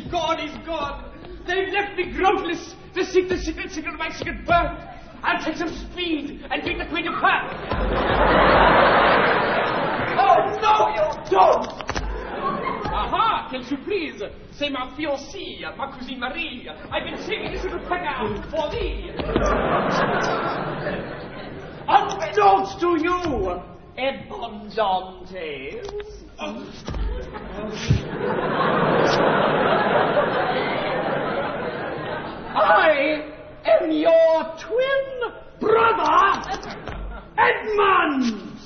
gone, he's gone. They've left me groundless to seek the secret of my secret birth. I'll take some speed and beat the Queen of Perth. Oh, no, you don't! Aha, quelle surprise! C'est ma fiancée, ma cousine Marie. I've been saving this little pecker for thee. Unbeknownst to you, Edmond Dantes. I am your twin brother, Edmund!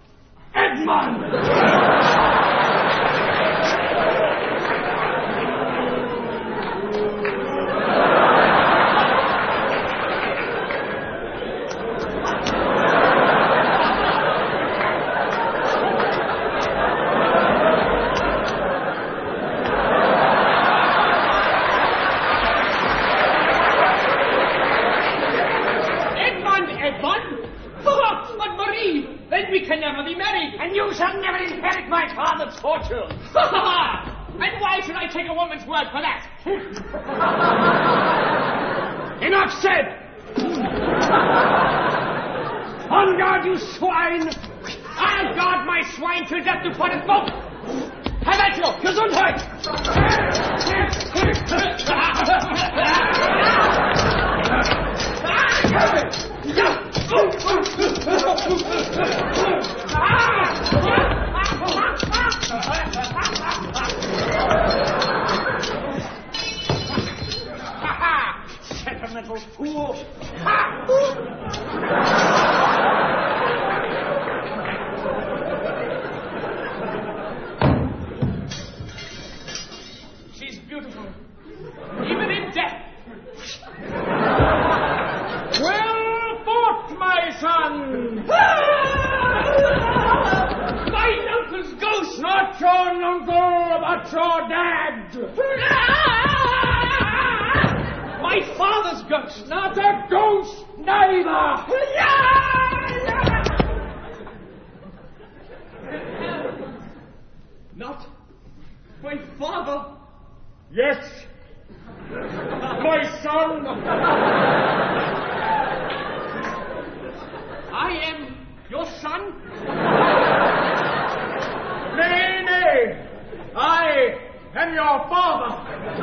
Fortune. And why should I take a woman's word for that? Enough said! On guard, you swine! I'll guard my swine till death do part us both! Have at you! Gesundheit! Sentimental fool! She's beautiful, even in death. Well fought, my son! My uncle's ghost, not your uncle, but your dad! My father's ghost, not a ghost, neither! Not my father? Yes, my son! I am your son? Nay, I am your father!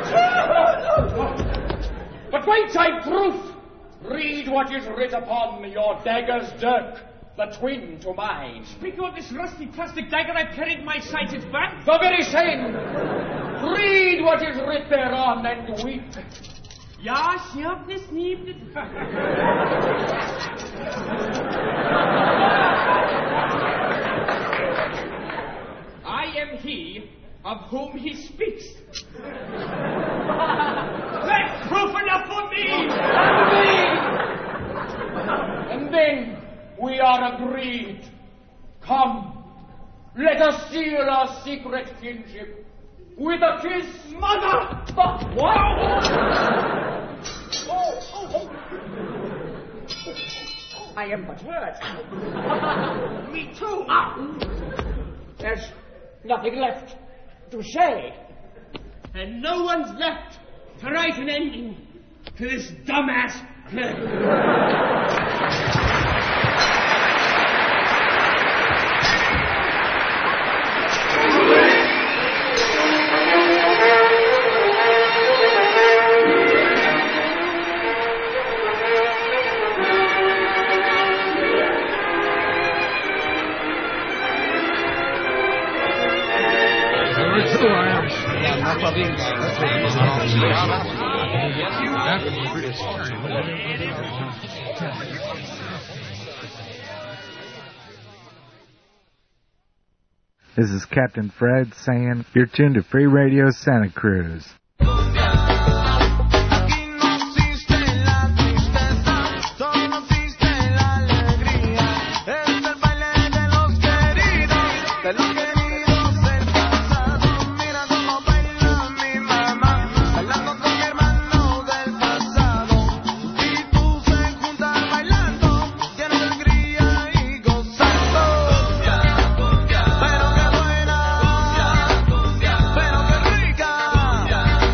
But wait, I proof. Read what is writ upon your dagger's dirk, the twin to mine. Speak of this rusty plastic dagger I've carried in my sight, it's back. The very same. Read what is writ thereon and weep. Ja, ich hab es nie. I am he of whom he speaks. That's proof enough for me! And then we are agreed. Come, let us seal our secret kinship with a kiss. Mother! But what? I am but hurt. Me too. There's nothing left to say. And no one's left to write an ending to this dumbass play. This is Captain Fred saying, you're tuned to Free Radio Santa Cruz. Pero qué buena, pero qué rica.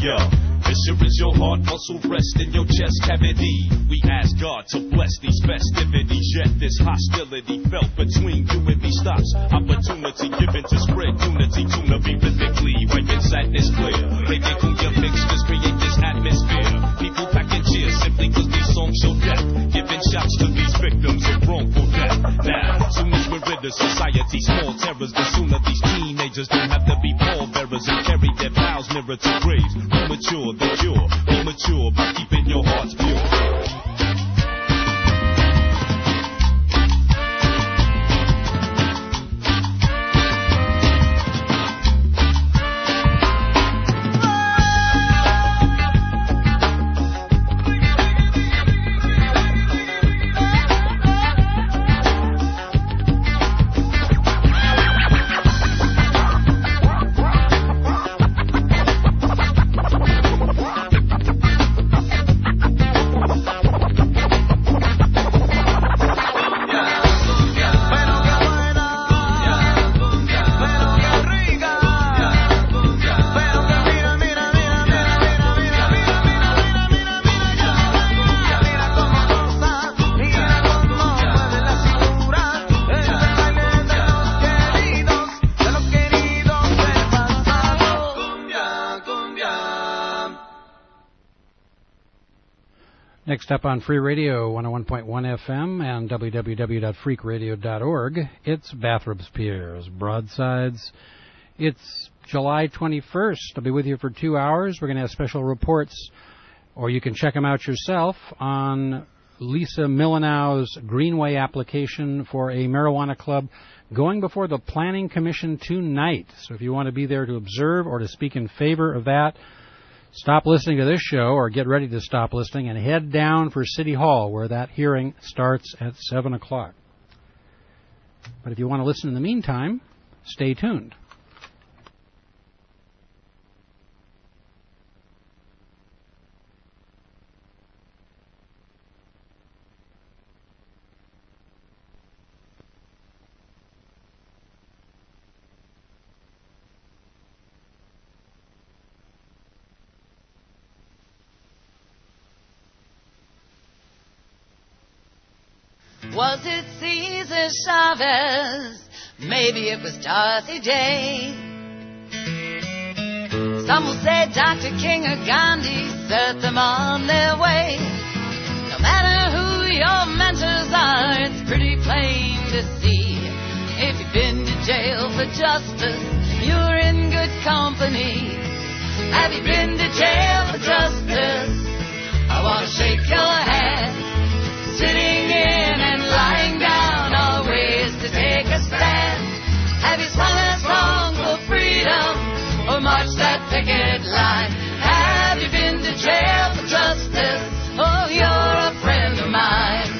yeah. Assurance your heart muscle rest in your chest cavity. We ask God to bless these festivities. Yet this hostility felt between you and me stops. Opportunity given to spread unity. Tuna be rhythmically wiping sadness clear. Making kunya mixtures create this atmosphere. People packing cheers simply cause these songs show death. Giving shouts to these victims of wrongful death. Now, soon as we're rid of society, small terrors, the sooner these teenagers don't have to be pallbearers and carry their vows mirror to graves. Premature, the cure. Be mature by keeping your hearts pure. Next up on Free Radio 101.1 FM and www.freakradio.org, it's Bathrobes Piers Broadsides. It's July 21st. I'll be with you for 2 hours. We're going to have special reports, or you can check them out yourself on Lisa Millenau's Greenway application for a marijuana club going before the Planning Commission tonight. So if you want to be there to observe or to speak in favor of that, stop listening to this show, or get ready to stop listening, and head down for City Hall, where that hearing starts at 7 o'clock. But if you want to listen in the meantime, stay tuned. Was it Cesar Chavez? Maybe it was Dorothy Day. Some will say Dr. King or Gandhi set them on their way. No matter who your mentors are, it's pretty plain to see. If you've been to jail for justice, you're in good company. Have you been to jail for justice? I want to shake your hand. Sitting in and lying down are ways to take a stand. Have you sung a song for freedom or marched that picket line? Have you been to jail for justice? Oh, you're a friend of mine.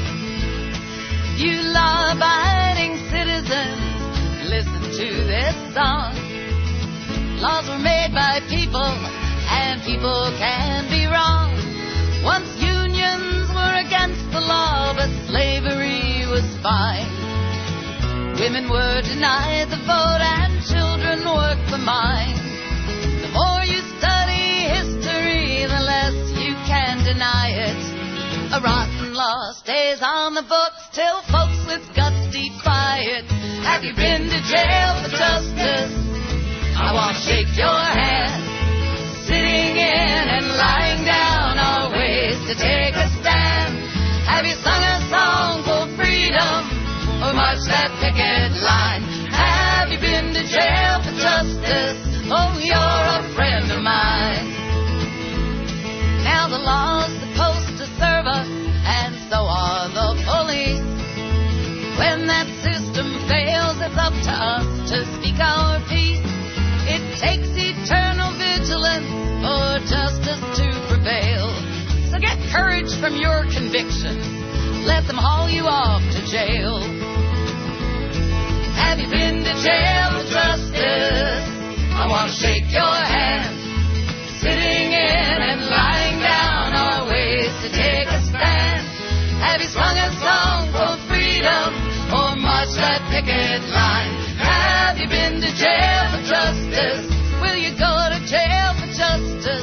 You law-abiding citizens, listen to this song. Laws were made by people, and people can be wrong. Once unions were against the law, but slavery was fine. Women were denied the vote and children worked the mines. The more you study history, the less you can deny it. A rotten law stays on the books till folks with guts defy it. Have you been to jail for justice? I want to shake your hand. Sitting in and lying down are ways to take a stand. Have you sung a song for freedom or marched that picket line? Have you been to jail for justice? Oh, you're a friend of mine. Now the law's supposed to serve us, and so are the police. When that system fails, it's up to us to speak our piece. It takes eternal vigilance for justice to prevail. So get courage from your convictions. Let them haul you off to jail. Have you been to jail for justice? I want to shake your hand. Sitting in and lying down are ways to take a stand. Have you sung a song for freedom or marched that picket line? Have you been to jail for justice? Will you go to jail for justice?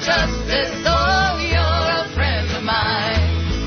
justice, oh, you're a friend of mine.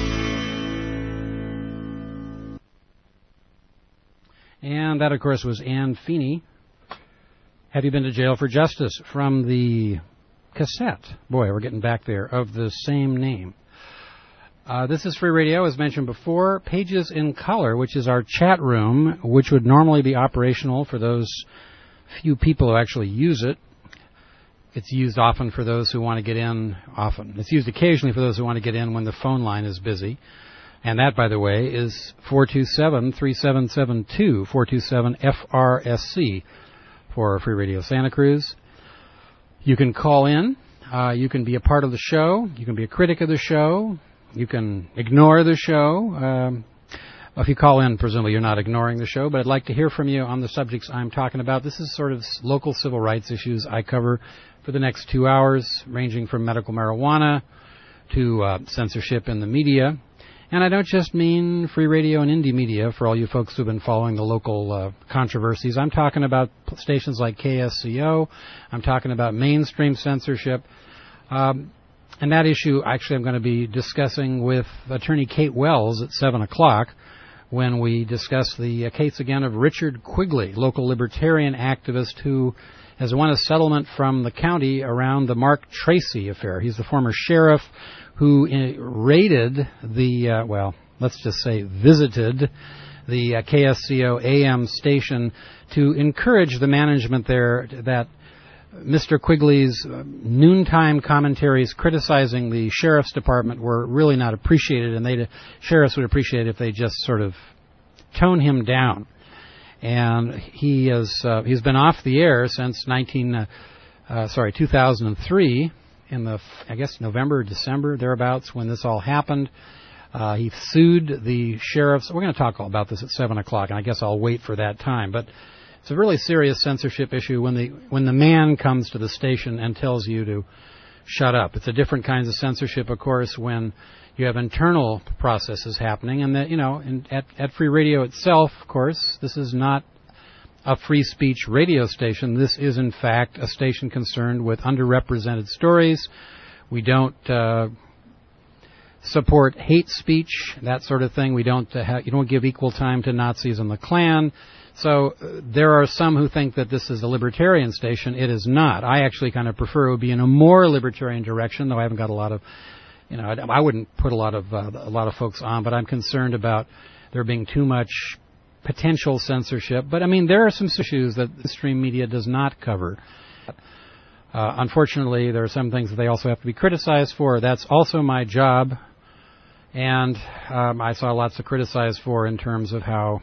And that, of course, was Anne Feeney. Have You Been to Jail for Justice? From the cassette. Boy, we're getting back there, of the same name. This is Free Radio, as mentioned before. Pages in Color, which is our chat room, which would normally be operational for those few people who actually use it. It's used often for those who want to get in, It's used occasionally for those who want to get in when the phone line is busy. And that, by the way, is 427-3772, 427-FRSC for Free Radio Santa Cruz. You can call in. You can be a part of the show. You can be a critic of the show. You can ignore the show. If you call in, presumably you're not ignoring the show, but I'd like to hear from you on the subjects I'm talking about. This is sort of local civil rights issues I cover for the next 2 hours, ranging from medical marijuana to censorship in the media. And I don't just mean free radio and indie media for all you folks who've been following the local controversies. I'm talking about stations like KSCO. I'm talking about mainstream censorship. And that issue, actually, I'm going to be discussing with Attorney Kate Wells at 7 o'clock when we discuss the case again of Richard Quigley, local libertarian activist who has won a settlement from the county around the Mark Tracy affair. He's the former sheriff who raided the, visited the KSCO AM station to encourage the management there that Mr. Quigley's noontime commentaries criticizing the sheriff's department were really not appreciated, and sheriffs would appreciate it if they just sort of tone him down. And he's been off the air since 2003. In the, November, December, thereabouts, when this all happened. He sued the sheriffs. We're going to talk all about this at 7 o'clock, and I guess I'll wait for that time. But it's a really serious censorship issue when the man comes to the station and tells you to shut up. It's a different kind of censorship, of course, when you have internal processes happening. And that, at Free Radio itself, of course, this is not a free speech radio station. This is, in fact, a station concerned with underrepresented stories. We don't support hate speech, that sort of thing. We don't. You don't give equal time to Nazis and the Klan. So there are some who think that this is a libertarian station. It is not. I actually kind of prefer it would be in a more libertarian direction, though I haven't got a lot of, I wouldn't put a lot of folks on, but I'm concerned about there being too much potential censorship. But, there are some issues that the stream media does not cover. Unfortunately, there are some things that they also have to be criticized for. That's also my job. And I saw lots of criticized for in terms of how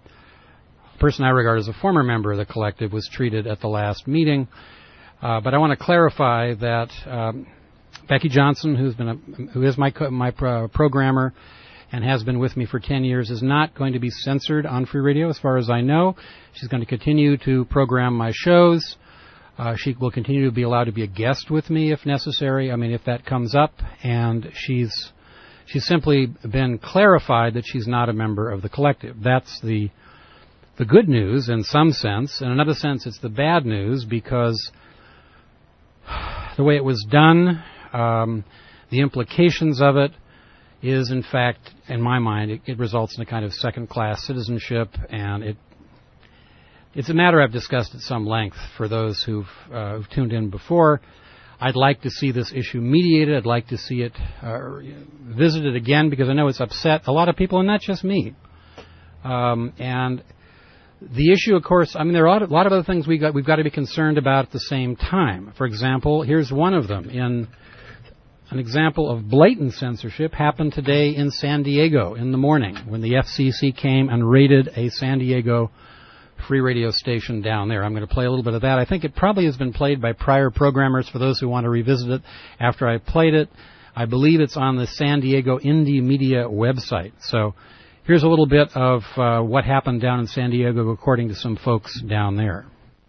a person I regard as a former member of the collective was treated at the last meeting. But I want to clarify that Becky Johnson, who is my programmer, and has been with me for 10 years, is not going to be censored on Free Radio, as far as I know. She's going to continue to program my shows. She will continue to be allowed to be a guest with me if necessary, if that comes up. And she's simply been clarified that she's not a member of the collective. That's the good news in some sense. In another sense, it's the bad news, because the way it was done, the implications of it, is, in fact, in my mind, it results in a kind of second-class citizenship, and it's a matter I've discussed at some length for those who've tuned in before. I'd like to see this issue mediated. I'd like to see it visited again, because I know it's upset a lot of people, and not just me. And the issue, of course, there are a lot of other things we've got to be concerned about at the same time. For example, here's one of them. An example of blatant censorship happened today in San Diego in the morning when the FCC came and raided a San Diego free radio station down there. I'm going to play a little bit of that. I think it probably has been played by prior programmers for those who want to revisit it after I played it. I believe it's on the San Diego Indie Media website. So here's a little bit of what happened down in San Diego according to some folks down there.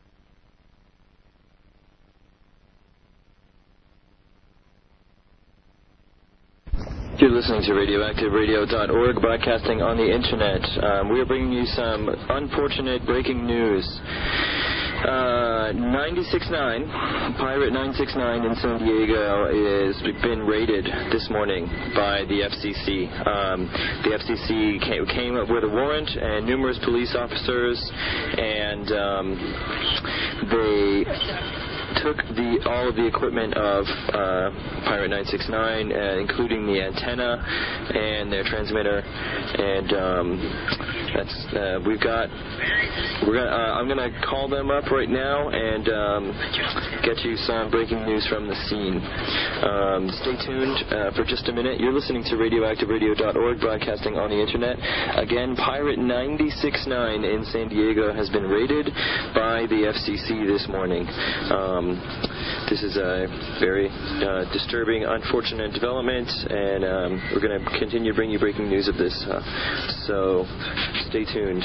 You're listening to RadioactiveRadio.org, broadcasting on the internet. We are bringing you some unfortunate breaking news. 969, Pirate 969 in San Diego has been raided this morning by the FCC. The FCC came up with a warrant and numerous police officers, and they took all of the equipment of Pirate 969, including the antenna and their transmitter, and I'm gonna call them up right now and get you some breaking news from the scene. Stay tuned for just a minute. You're listening to RadioactiveRadio.org, broadcasting on the internet. Again, Pirate 969 in San Diego has been raided by the FCC this morning. This is a very disturbing, unfortunate development, and we're going to continue to bring you breaking news of this. So stay tuned.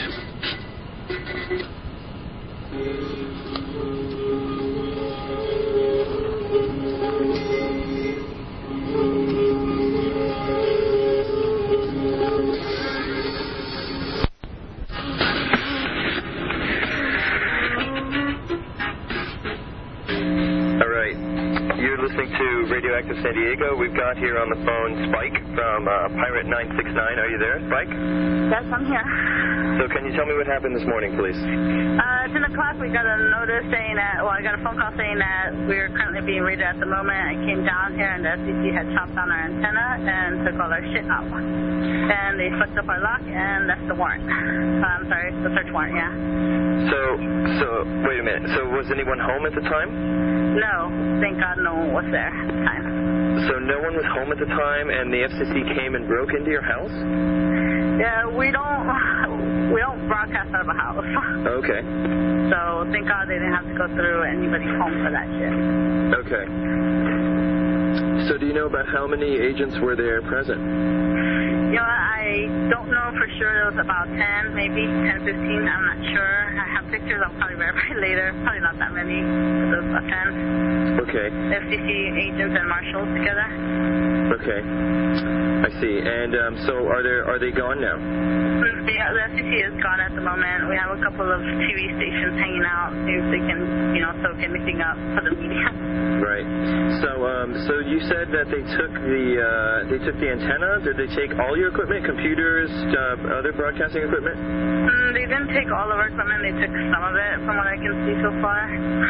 Radioactive San Diego. We've got here on the phone Spike from Pirate 969. Are you there, Spike? Yes, I'm here. So can you tell me what happened this morning, please? At 10 o'clock, we got a notice saying that, I got a phone call saying that we're currently being raided at the moment. I came down here and the FCC had chopped down our antenna and took all our shit out. And they fucked up our lock, and that's the warrant. I'm sorry, the search warrant, yeah. So, wait a minute. So was anyone home at the time? No, thank God no one was there at the time. So no one was home at the time, and the FCC came and broke into your house? Yeah, we don't broadcast out of a house. Okay. So thank God they didn't have to go through anybody's home for that shit. Okay. So do you know about how many agents were there present? You know, I don't know for sure. It was about 10, maybe 10, 15. I'm not sure. I have pictures. I'll probably verify later. Probably not that many. It was about 10. Okay. FCC agents and marshals together. Okay. I see. And so are they gone now? Yeah, the FCC is gone at the moment. We have a couple of TV stations hanging out, see if they can, soak anything up for the media. Right. So you said that they took the antenna. Did they take all your equipment, computers, other broadcasting equipment? They didn't take all of our equipment. They took some of it, from what I can see so far.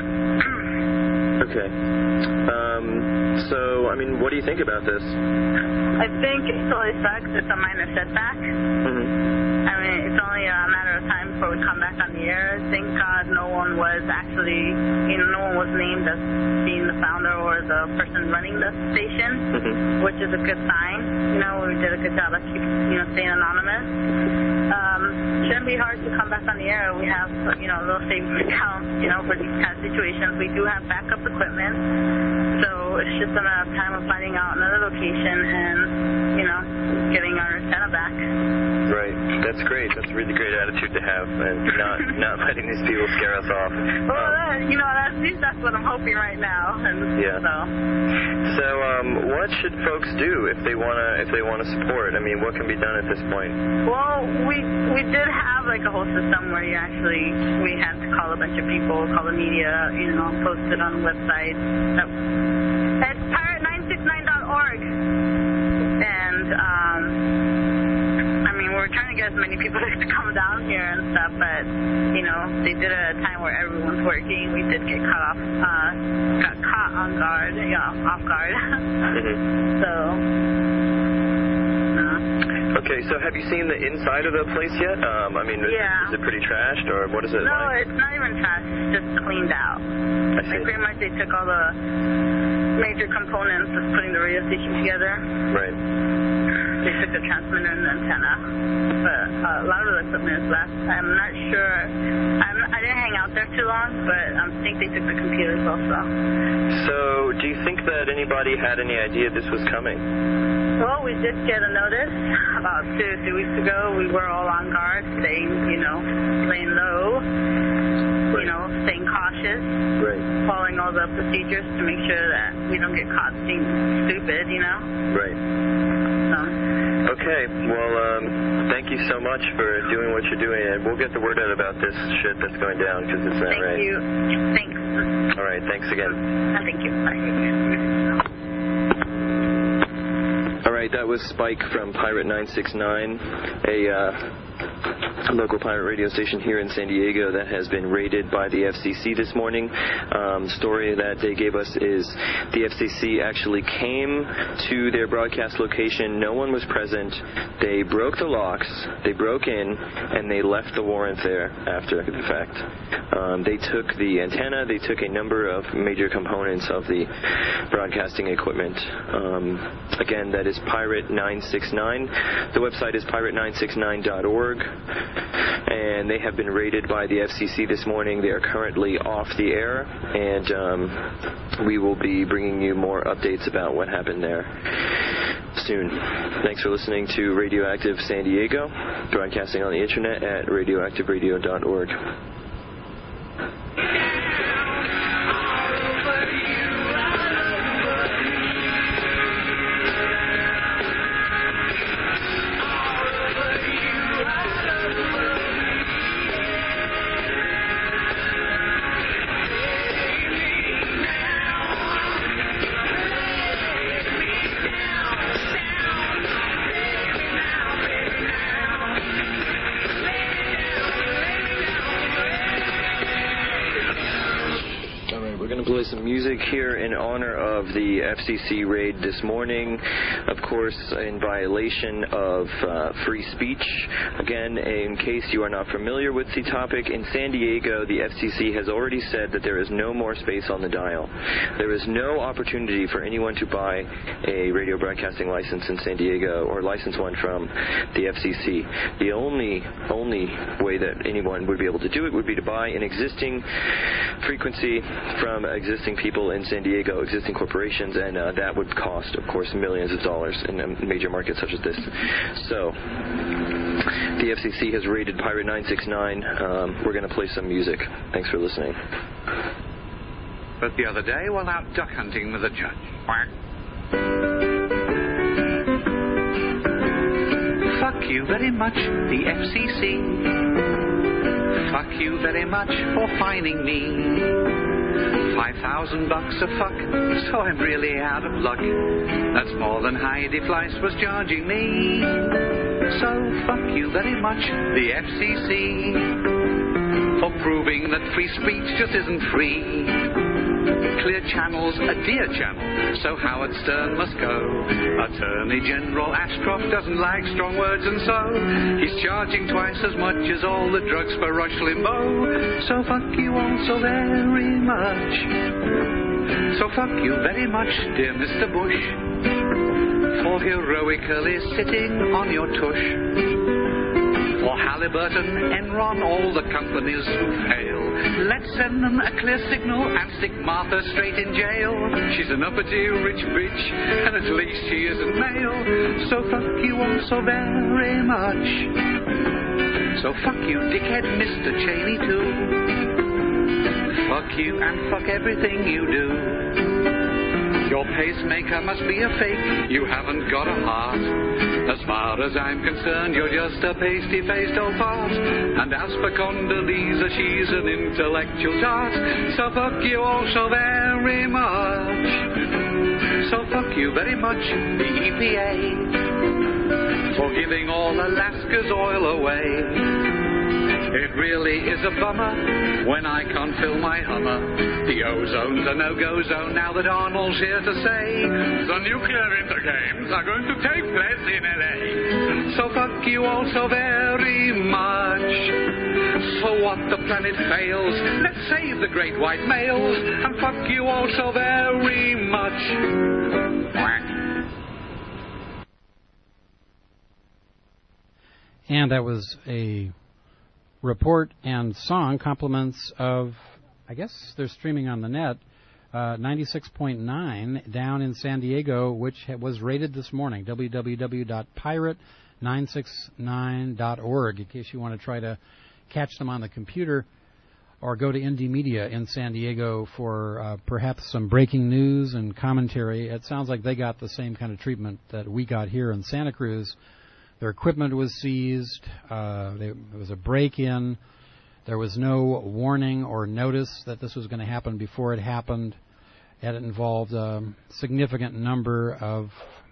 Okay. So, I mean, what do you think about this? I think it totally sucks. It's a minor setback. Mm-hmm. I mean, it's only a matter of time before we come back on the air. Thank God no one was actually, no one was named as being the founder or the person running the station, mm-hmm. which is a good sign. We did a good job of staying anonymous. Shouldn't be hard to come back on the air. We have, a little savings account, for these kind of situations. We do have backup equipment. So it's just a matter of time of finding out another location and, getting our antenna back. Right. That's great. That's a really great attitude to have, and not letting these people scare us off. Well, at least that's what I'm hoping right now. And yeah. So, what should folks do if they wanna support? I mean, what can be done at this point? Well, we did have like a whole system where we had to call a bunch of people, call the media, post it on the website. It's pirate969.org. And, we're trying to get as many people to come down here and stuff, but, they did it at a time where everyone's working. We did get got caught on guard, off guard. Mm-hmm. So, Okay, so have you seen the inside of the place yet? Yeah. Is it pretty trashed, or what is it like? No, it's not even trashed. It's just cleaned out. I see. Pretty much they took all the major components of putting the radio station together. Right. They took the transmitter and the antenna. But a lot of the equipment is left. I'm not sure. I didn't hang out there too long, but I think they took the computers also. So do you think that anybody had any idea this was coming? Well, we did get a notice about 2 weeks ago. We were all on guard, staying, laying low. staying cautious, following all the procedures to make sure that we don't get caught being stupid, Right. Okay, well, thank you so much for doing what you're doing, and we'll get the word out about this shit that's going down, because it's not right. Thank you. Thanks. All right, thanks again. Thank you. Bye. All right, that was Spike from Pirate 969, a local pirate radio station here in San Diego that has been raided by the FCC this morning. The story that they gave us is the FCC actually came to their broadcast location. No one was present. They broke the locks, they broke in, and they left the warrant there after the fact. They took the antenna, they took a number of major components of the broadcasting equipment. Again, that is Pirate 969. The website is pirate969.org. And they have been raided by the FCC this morning. They are currently off the air, and we will be bringing you more updates about what happened there soon. Thanks for listening to Radioactive San Diego, broadcasting on the internet at radioactiveradio.org. Play some music here in honor of the FCC raid this morning, of course in violation of free speech. Again, in case you are not familiar with the topic, in San Diego the FCC has already said that there is no more space on the dial. There is no opportunity for anyone to buy a radio broadcasting license in San Diego or license one from the FCC. The only way that anyone would be able to do it would be to buy an existing frequency from existing people in San Diego, existing corporations, and that would cost, of course, millions of dollars in a major market such as this. So, the FCC has raided Pirate 969. We're going to play some music. Thanks for listening. But the other day, while out duck hunting with a judge. Quack. Fuck you very much, the FCC. Fuck you very much for fining me. $5,000 a fuck, so I'm really out of luck. That's more than Heidi Fleiss was charging me. So fuck you very much, the FCC, for proving that free speech just isn't free. Clear Channel's a dear channel, so Howard Stern must go. Attorney General Ashcroft doesn't like strong words, and so he's charging twice as much as all the drugs for Rush Limbaugh. So fuck you all so very much. So fuck you very much, dear Mr. Bush, for heroically sitting on your tush. For Halliburton, Enron, all the companies who fail, let's send them a clear signal and stick Martha straight in jail. She's an uppity rich bitch, and at least she isn't male. So fuck you all so very much. So fuck you, dickhead Mr. Cheney too. Fuck you and fuck everything you do. Your pacemaker must be a fake, you haven't got a heart. As far as I'm concerned, you're just a pasty-faced old fart. And as for Condoleezza, she's an intellectual tart. So fuck you all so very much. So fuck you very much, the EPA, for giving all Alaska's oil away. It really is a bummer when I can't fill my Hummer. The ozone's a no-go zone now that Arnold's here to say the nuclear intergames are going to take place in LA. So fuck you all so very much. So what the planet fails, let's save the great white males, and fuck you all so very much. And that was a report and song, compliments of, I guess they're streaming on the net, 96.9 down in San Diego, which was rated this morning, www.pirate969.org, in case you want to try to catch them on the computer. or go to Indie Media in San Diego for perhaps some breaking news and commentary. It sounds like they got the same kind of treatment that we got here in Santa Cruz. Their equipment was seized. There was a break-in. There was no warning or notice that this was going to happen before it happened. And it involved a significant number of,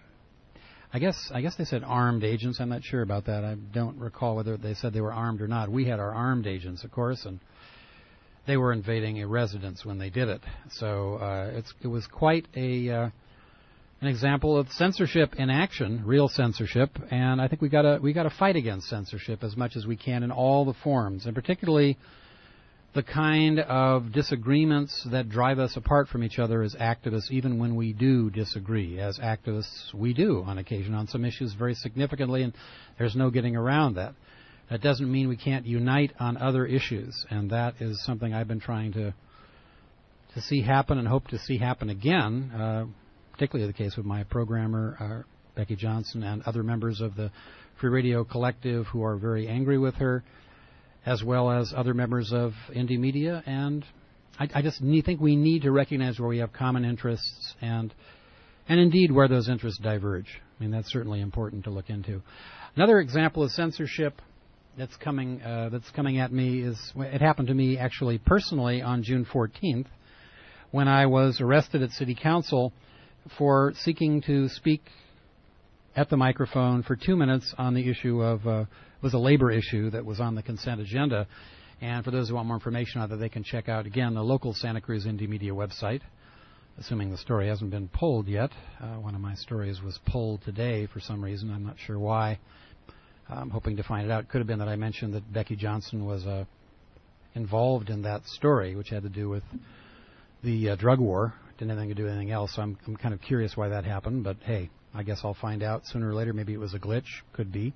I guess they said armed agents. I'm not sure about that. I don't recall whether they said they were armed or not. We had our armed agents, of course, and they were invading a residence when they did it. So it was quite an example of censorship in action, real censorship. And I think we got to fight against censorship as much as we can in all the forms, and particularly the kind of disagreements that drive us apart from each other as activists, even when we do disagree. As activists, we do on occasion on some issues very significantly, and there's no getting around that. That doesn't mean we can't unite on other issues, and that is something I've been trying to see happen and hope to see happen again, particularly the case with my programmer, Becky Johnson, and other members of the Free Radio Collective who are very angry with her, as well as other members of Indie Media. And I just think we need to recognize where we have common interests and indeed where those interests diverge. I mean, that's certainly important to look into. Another example of censorship that's coming at me it happened to me actually personally on June 14th when I was arrested at City Council for seeking to speak at the microphone for 2 minutes on the issue of was a labor issue that was on the consent agenda. And for those who want more information on that, they can check out, again, the local Santa Cruz Indie Media website, assuming the story hasn't been pulled yet. One of my stories was pulled today for some reason. I'm not sure why. I'm hoping to find it out. It could have been that I mentioned that Becky Johnson was involved in that story, which had to do with the drug war. Didn't have anything to do with anything else. So I'm kind of curious why that happened. But, hey, I guess I'll find out sooner or later. Maybe it was a glitch. Could be.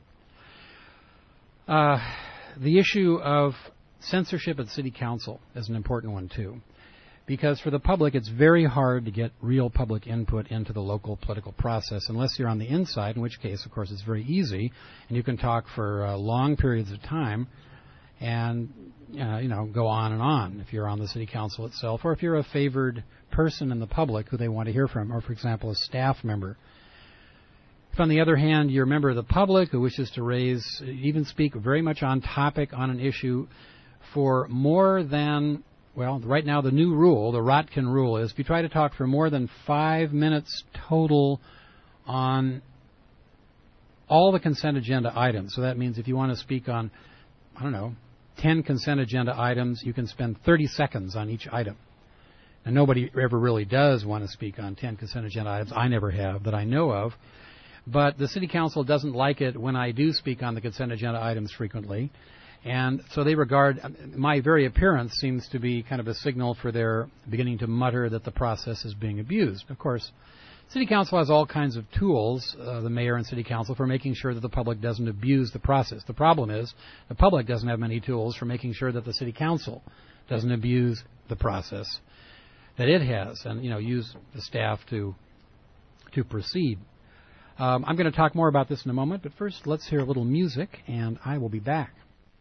The issue of censorship at City Council is an important one, too. Because for the public, it's very hard to get real public input into the local political process unless you're on the inside, in which case, of course, it's very easy, and you can talk for long periods of time and, go on and on if you're on the City Council itself, or if you're a favored person in the public who they want to hear from, or, for example, a staff member. If, on the other hand, you're a member of the public who wishes to even speak very much on topic on an issue for more than, well, right now the new rule, the Rotkin rule, is if you try to talk for more than 5 minutes total on all the consent agenda items, so that means if you want to speak on, 10 consent agenda items, you can spend 30 seconds on each item. And nobody ever really does want to speak on 10 consent agenda items. I never have that I know of. But the City Council doesn't like it when I do speak on the consent agenda items frequently. And so they regard my very appearance seems to be kind of a signal for their beginning to mutter that the process is being abused. Of course, City Council has all kinds of tools, the mayor and City Council, for making sure that the public doesn't abuse the process. The problem is the public doesn't have many tools for making sure that the City Council doesn't abuse the process that it has and, use the staff to proceed. I'm going to talk more about this in a moment, but first let's hear a little music, and I will be back.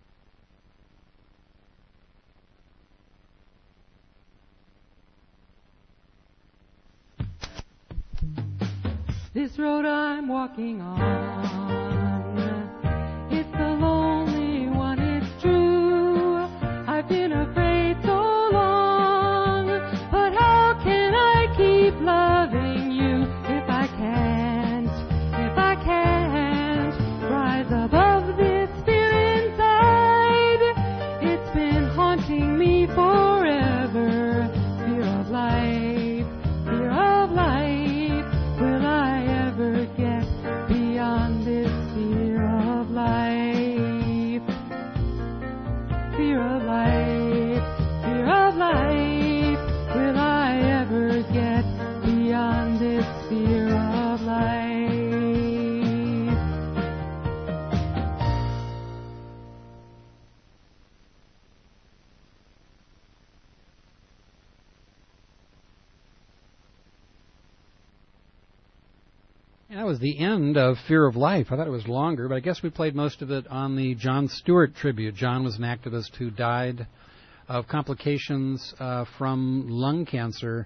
This road I'm walking on, it's a lonely one, it's true. I've been afraid so long, but how can I keep loving you if I can't rise above this fear inside? It's been haunting me forever, fear of life, fear of life. Will I ever get beyond this fear of life? Fear of life, fear of life. Will I ever get beyond this fear of life? That was the end of Fear of Life. I thought it was longer, but I guess we played most of it on the Jon Stewart tribute. John was an activist who died of complications from lung cancer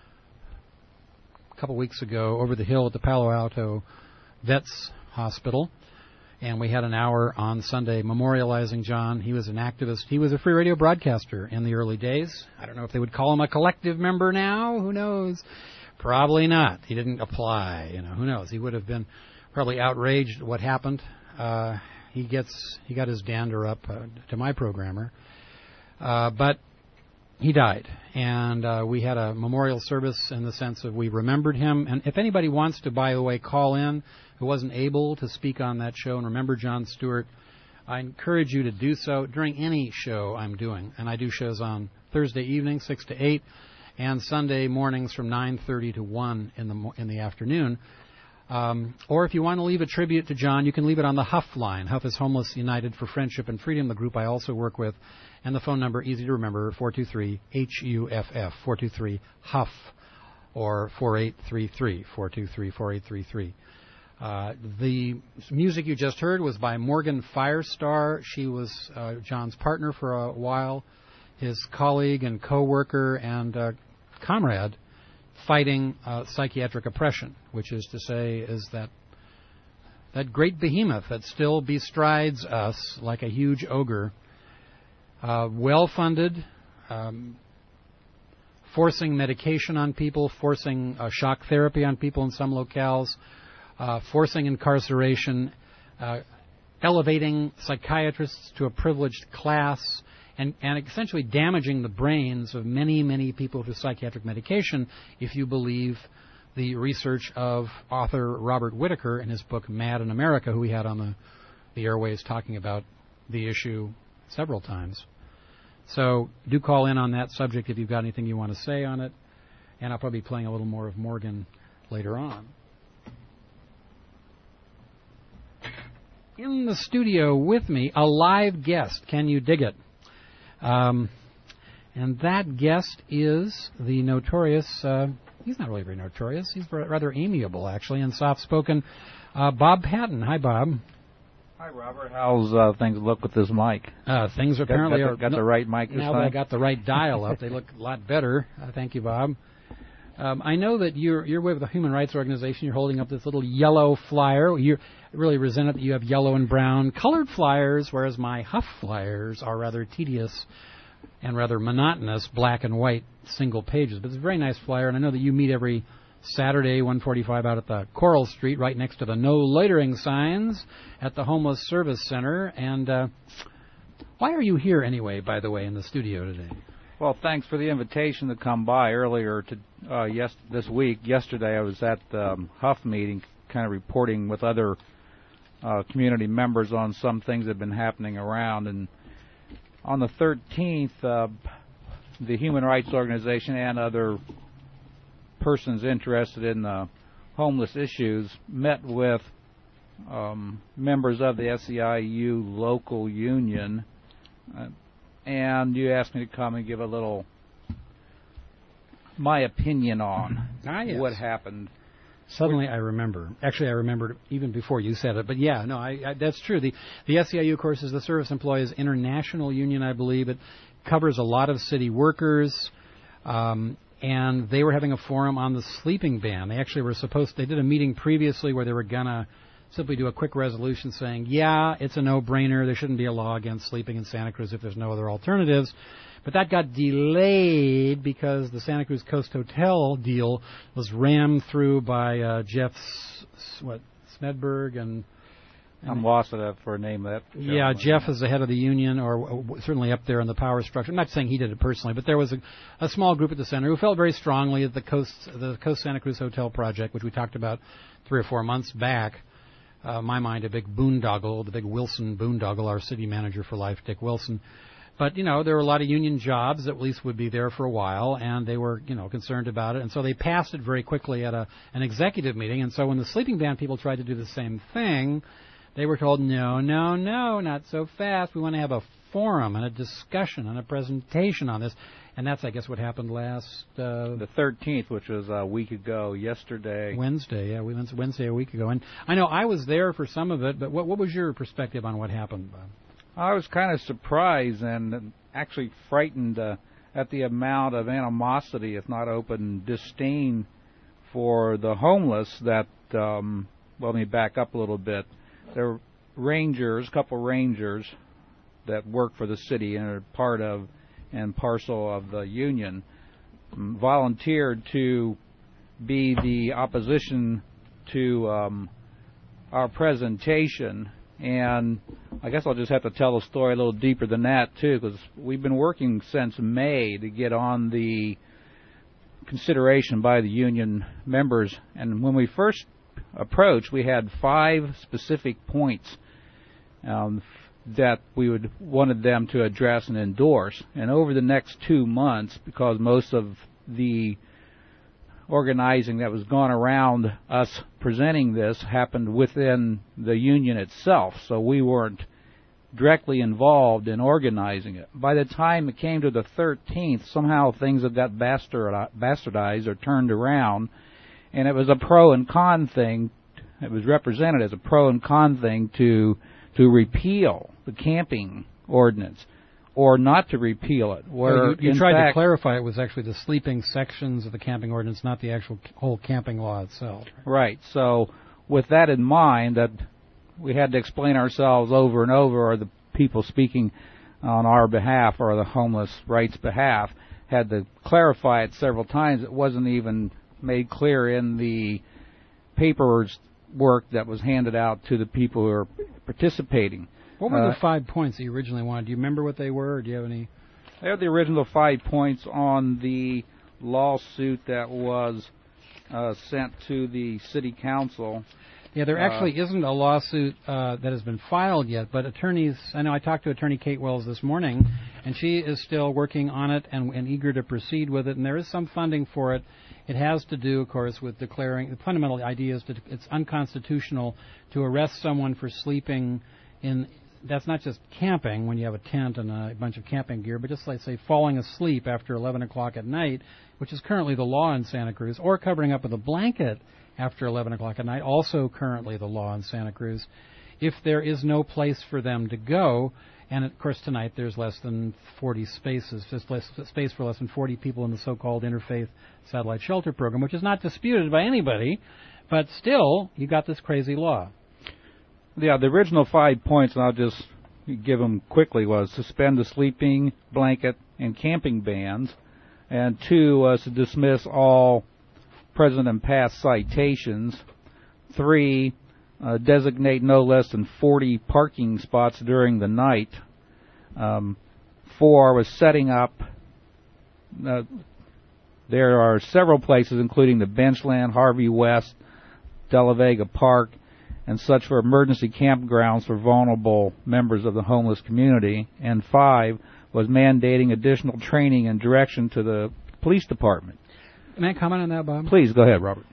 a couple weeks ago over the hill at the Palo Alto Vets Hospital. And we had an hour on Sunday memorializing John. He was an activist. He was a free radio broadcaster in the early days. I don't know if they would call him a collective member now. Who knows? Probably not. He didn't apply. Who knows? He would have been probably outraged at what happened. He got his dander up to my programmer. But he died. And we had a memorial service in the sense of we remembered him. And if anybody wants to, by the way, call in who wasn't able to speak on that show and remember John Stewart, I encourage you to do so during any show I'm doing. And I do shows on Thursday evening, 6 to 8, and Sunday mornings from 9:30 to 1 in the afternoon. Or if you want to leave a tribute to John, you can leave it on the Huff line. Huff is Homeless United for Friendship and Freedom, the group I also work with. And the phone number, easy to remember, 423-HUFF, 423-HUFF, or 4833, 423-4833. The music you just heard was by Morgan Firestar. She was John's partner for a while, his colleague and co-worker and comrade fighting psychiatric oppression, which is to say is that great behemoth that still bestrides us like a huge ogre, well-funded, forcing medication on people, forcing shock therapy on people in some locales, forcing incarceration, elevating psychiatrists to a privileged class, and essentially damaging the brains of many, many people through psychiatric medication, if you believe the research of author Robert Whitaker in his book Mad in America, who we had on the airways talking about the issue several times. So do call in on that subject if you've got anything you want to say on it, and I'll probably be playing a little more of Morgan later on. In the studio with me, a live guest. Can you dig it? And that guest is the notorious, he's not really very notorious, he's rather amiable, actually, and soft-spoken, Bob Patton. Hi, Bob. Hi, Robert. How's things look with this mic? Things apparently got the right mic this now time? Now that I got the right dial up, they look a lot better. Thank you, Bob. I know that you're with a human rights organization. You're holding up this little yellow flyer. You really resent it that you have yellow and brown colored flyers, whereas my Huff flyers are rather tedious and rather monotonous, black and white, single pages. But it's a very nice flyer, and I know that you meet every Saturday, 1:45, out at the Coral Street, right next to the no loitering signs at the Homeless Service Center. And why are you here anyway, by the way, in the studio today? Well, thanks for the invitation to come by earlier this week. Yesterday I was at the Huff meeting, kind of reporting with other community members on some things that have been happening around. And on the 13th, the Human Rights Organization and other persons interested in the homeless issues met with members of the SEIU local union, and you asked me to come and give a little my opinion on yes. what happened. Suddenly I remember. Actually, I remembered even before you said it. But yeah, no, that's true. The SEIU, of course, is the Service Employees International Union, I believe. It covers a lot of city workers, and they were having a forum on the sleeping ban. They actually were they did a meeting previously where they were going to simply do a quick resolution saying, yeah, it's a no-brainer. There shouldn't be a law against sleeping in Santa Cruz if there's no other alternatives. But that got delayed because the Santa Cruz Coast Hotel deal was rammed through by Jeff Smedberg and I'm lost for a name of that. Yeah, Jeff is the head of the union, or certainly up there in the power structure. I'm not saying he did it personally, but there was a small group at the center who felt very strongly that the Coast Santa Cruz Hotel project, which we talked about 3 or 4 months back, my mind a big boondoggle, the big Wilson boondoggle, our city manager for life, Dick Wilson. But, there were a lot of union jobs that at least would be there for a while, and they were, concerned about it. And so they passed it very quickly at an executive meeting. And so when the sleeping ban people tried to do the same thing, they were told, no, not so fast. We want to have a forum and a discussion and a presentation on this. And that's, I guess, what happened last... the 13th, which was a week ago, yesterday. Wednesday, yeah. Wednesday a week ago. And I know I was there for some of it, but what was your perspective on what happened, Bob? I was kind of surprised and actually frightened at the amount of animosity, if not open disdain, for the homeless that, well, let me back up a little bit. There were rangers, a couple rangers that work for the city and are part of and parcel of the union, volunteered to be the opposition to our presentation. And I guess I'll just have to tell the story a little deeper than that, too, because we've been working since May to get on the consideration by the union members. And when we first approached, we had 5 specific points that we wanted them to address and endorse. And over the next 2 months, because most of the organizing that was gone around us presenting this happened within the union itself, so we weren't directly involved in organizing it. By the time it came to the 13th, somehow things had got bastardized or turned around, and it was a pro and con thing. It was represented as a pro and con thing to repeal the camping ordinance, or not to repeal it. Where you tried to clarify it was actually the sleeping sections of the camping ordinance, not the actual whole camping law itself. Right. So with that in mind, that we had to explain ourselves over and over, or the people speaking on our behalf or the homeless rights behalf had to clarify it several times. It wasn't even made clear in the paperwork that was handed out to the people who are participating. What were the 5 points that you originally wanted? Do you remember what they were, or do you have any? They have the original 5 points on the lawsuit that was sent to the city council. Yeah, there actually isn't a lawsuit that has been filed yet, but attorneys, I know I talked to Attorney Kate Wells this morning, and she is still working on it and eager to proceed with it, and there is some funding for it. It has to do, of course, with declaring, the fundamental idea is that it's unconstitutional to arrest someone for sleeping in. That's not just camping when you have a tent and a bunch of camping gear, but just like, say, falling asleep after 11 o'clock at night, which is currently the law in Santa Cruz, or covering up with a blanket after 11 o'clock at night, also currently the law in Santa Cruz, if there is no place for them to go. And, of course, tonight there's less than 40 spaces, just space for less than 40 people in the so-called Interfaith Satellite Shelter Program, which is not disputed by anybody, but still, you got this crazy law. Yeah, the original 5 points, and I'll just give them quickly, was suspend the sleeping, blanket, and camping bans, and 2 was to dismiss all present and past citations. 3, designate no less than 40 parking spots during the night. 4 was setting up. There are several places, including the Benchland, Harvey West, De La Vega Park, and such, for emergency campgrounds for vulnerable members of the homeless community. And 5 was mandating additional training and direction to the police department. May I comment on that, Bob? Please, go ahead, Robert.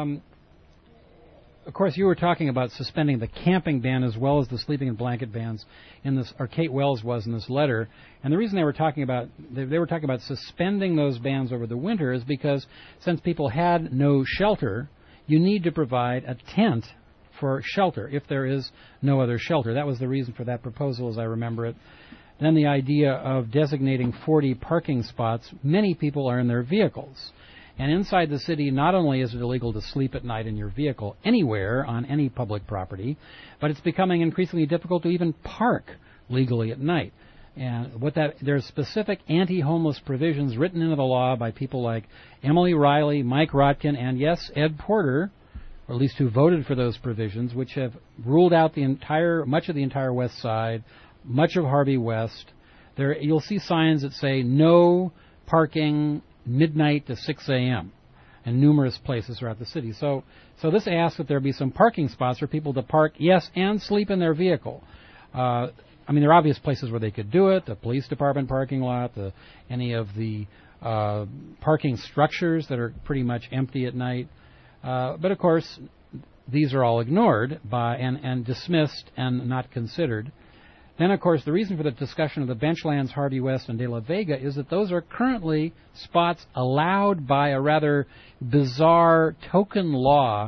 Of course, you were talking about suspending the camping ban as well as the sleeping and blanket bans in this, or Kate Wells was in this letter. And the reason they were talking about suspending those bans over the winter is because since people had no shelter, you need to provide a tent for shelter if there is no other shelter. That was the reason for that proposal, as I remember it. Then the idea of designating 40 parking spots. Many people are in their vehicles. And inside the city, not only is it illegal to sleep at night in your vehicle anywhere on any public property, but it's becoming increasingly difficult to even park legally at night. And there's specific anti-homeless provisions written into the law by people like Emily Riley, Mike Rotkin, and yes, Ed Porter, or at least who voted for those provisions, which have ruled out much of the entire West Side, much of Harvey West. You'll see signs that say no parking midnight to 6 a.m. in numerous places throughout the city. So this asks that there be some parking spots for people to park, yes, and sleep in their vehicle. I mean, there are obvious places where they could do it, the police department parking lot, any of the parking structures that are pretty much empty at night. But, of course, these are all ignored and dismissed and not considered. Then, of course, the reason for the discussion of the Benchlands, Harvey West, and De La Vega is that those are currently spots allowed by a rather bizarre token law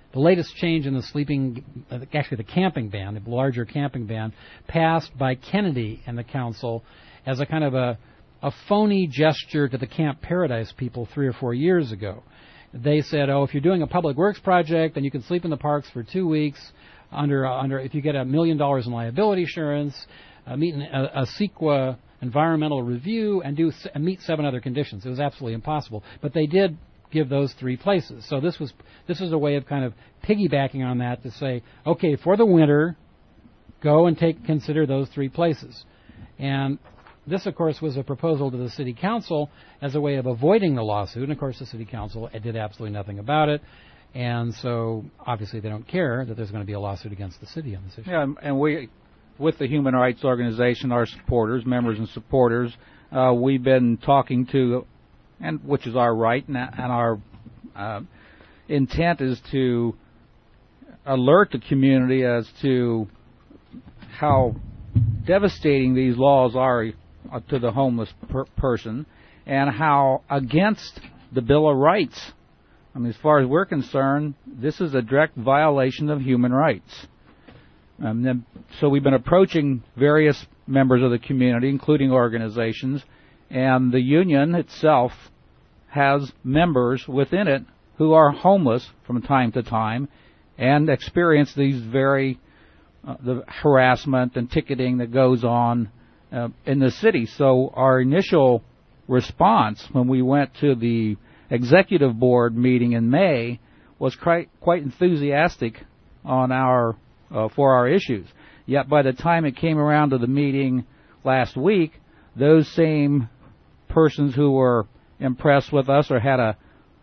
the latest change in the camping ban, the larger camping ban, passed by Kennedy and the council as a kind of a phony gesture to the Camp Paradise people 3 or 4 years ago. They said, if you're doing a public works project, then you can sleep in the parks for 2 weeks under if you get $1 million in liability insurance, meet a CEQA environmental review, and meet 7 other conditions. It was absolutely impossible. But they did give those 3 places. So this was a way of kind of piggybacking on that to say, okay, for the winter, go and consider those 3 places. And this, of course, was a proposal to the city council as a way of avoiding the lawsuit. And, of course, the city council did absolutely nothing about it. And so, obviously, they don't care that there's going to be a lawsuit against the city on this issue. Yeah, and we, with the Human Rights Organization, our supporters, members and supporters, we've been talking to, and which is our right, and our intent is to alert the community as to how devastating these laws are to the homeless person, and how against the Bill of Rights. I mean, as far as we're concerned, this is a direct violation of human rights. So we've been approaching various members of the community, including organizations, and the union itself has members within it who are homeless from time to time and experience these the harassment and ticketing that goes on in the city. So our initial response when we went to the executive board meeting in May was quite enthusiastic on for our issues. Yet by the time it came around to the meeting last week, those same persons who were impressed with us or had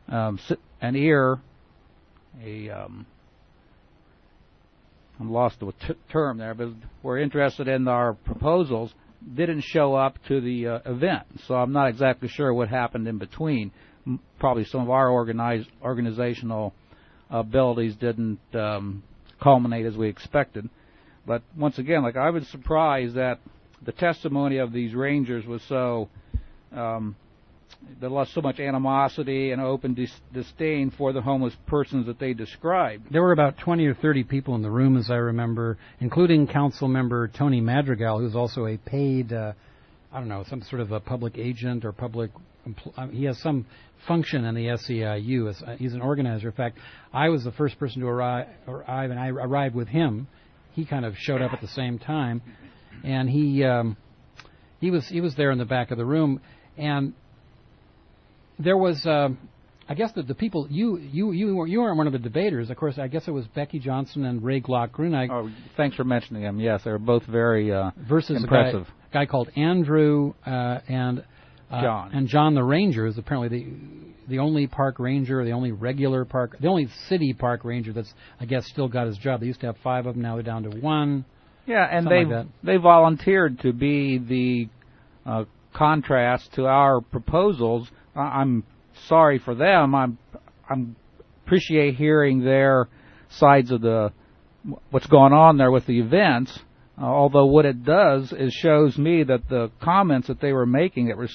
I'm lost the term there, but were interested in our proposals, didn't show up to the event. So I'm not exactly sure what happened in between. Probably some of our organizational abilities didn't culminate as we expected. But once again, I was surprised that the testimony of these rangers was so there was so much animosity and open disdain for the homeless persons that they described. There were about 20 or 30 people in the room, as I remember, including council member Tony Madrigal, who's also a paid, some sort of a public agent or he has some function in the SEIU. He's an organizer. In fact, I was the first person to arrive, and I arrived with him. He kind of showed up at the same time, and he was there in the back of the room, and there was, I guess the people you weren't one of the debaters. Of course, I guess it was Becky Johnson and Ray Glock-Grunewald. Oh, thanks for mentioning them. Yes, they were both very versus impressive. A guy called Andrew and John. And John the Ranger is apparently the only park ranger, the only city park ranger that's, I guess, still got his job. They used to have 5 of them, now they're down to 1. Yeah, and they volunteered to be the contrast to our proposals. I'm sorry for them. I'm appreciate hearing their sides of what's going on there with the events. Although what it does is shows me that the comments that they were making that were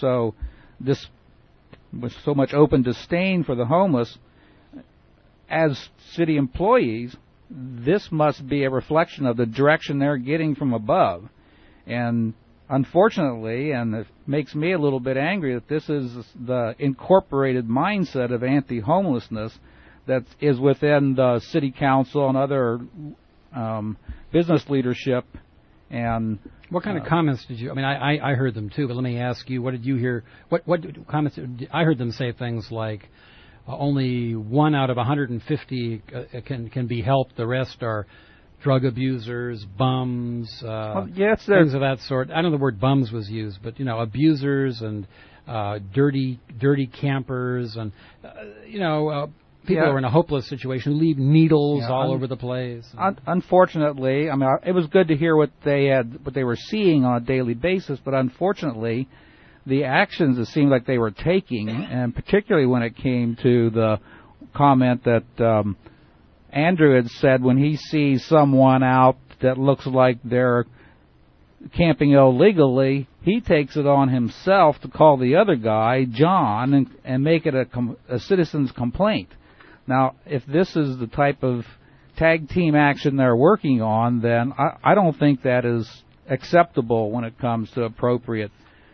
with so much open disdain for the homeless, as city employees, this must be a reflection of the direction they're getting from above. And unfortunately, and it makes me a little bit angry that this is the incorporated mindset of anti-homelessness that is within the city council and other business leadership. And what kind of comments did you? I mean, I heard them too, but let me ask you: what did you hear? What comments? I heard them say things like, only 1 out of 150 can be helped. The rest are drug abusers, bums, things of that sort. I know the word bums was used, but abusers and dirty campers, and people who are in a hopeless situation who leave needles all over the place. Unfortunately, I mean, it was good to hear what they were seeing on a daily basis, but unfortunately, the actions it seemed like they were taking, and particularly when it came to the comment that Andrew had said when he sees someone out that looks like they're camping illegally, he takes it on himself to call the other guy, John, and make it a citizen's complaint. Now, if this is the type of tag team action they're working on, then I don't think that is acceptable when it comes to appropriate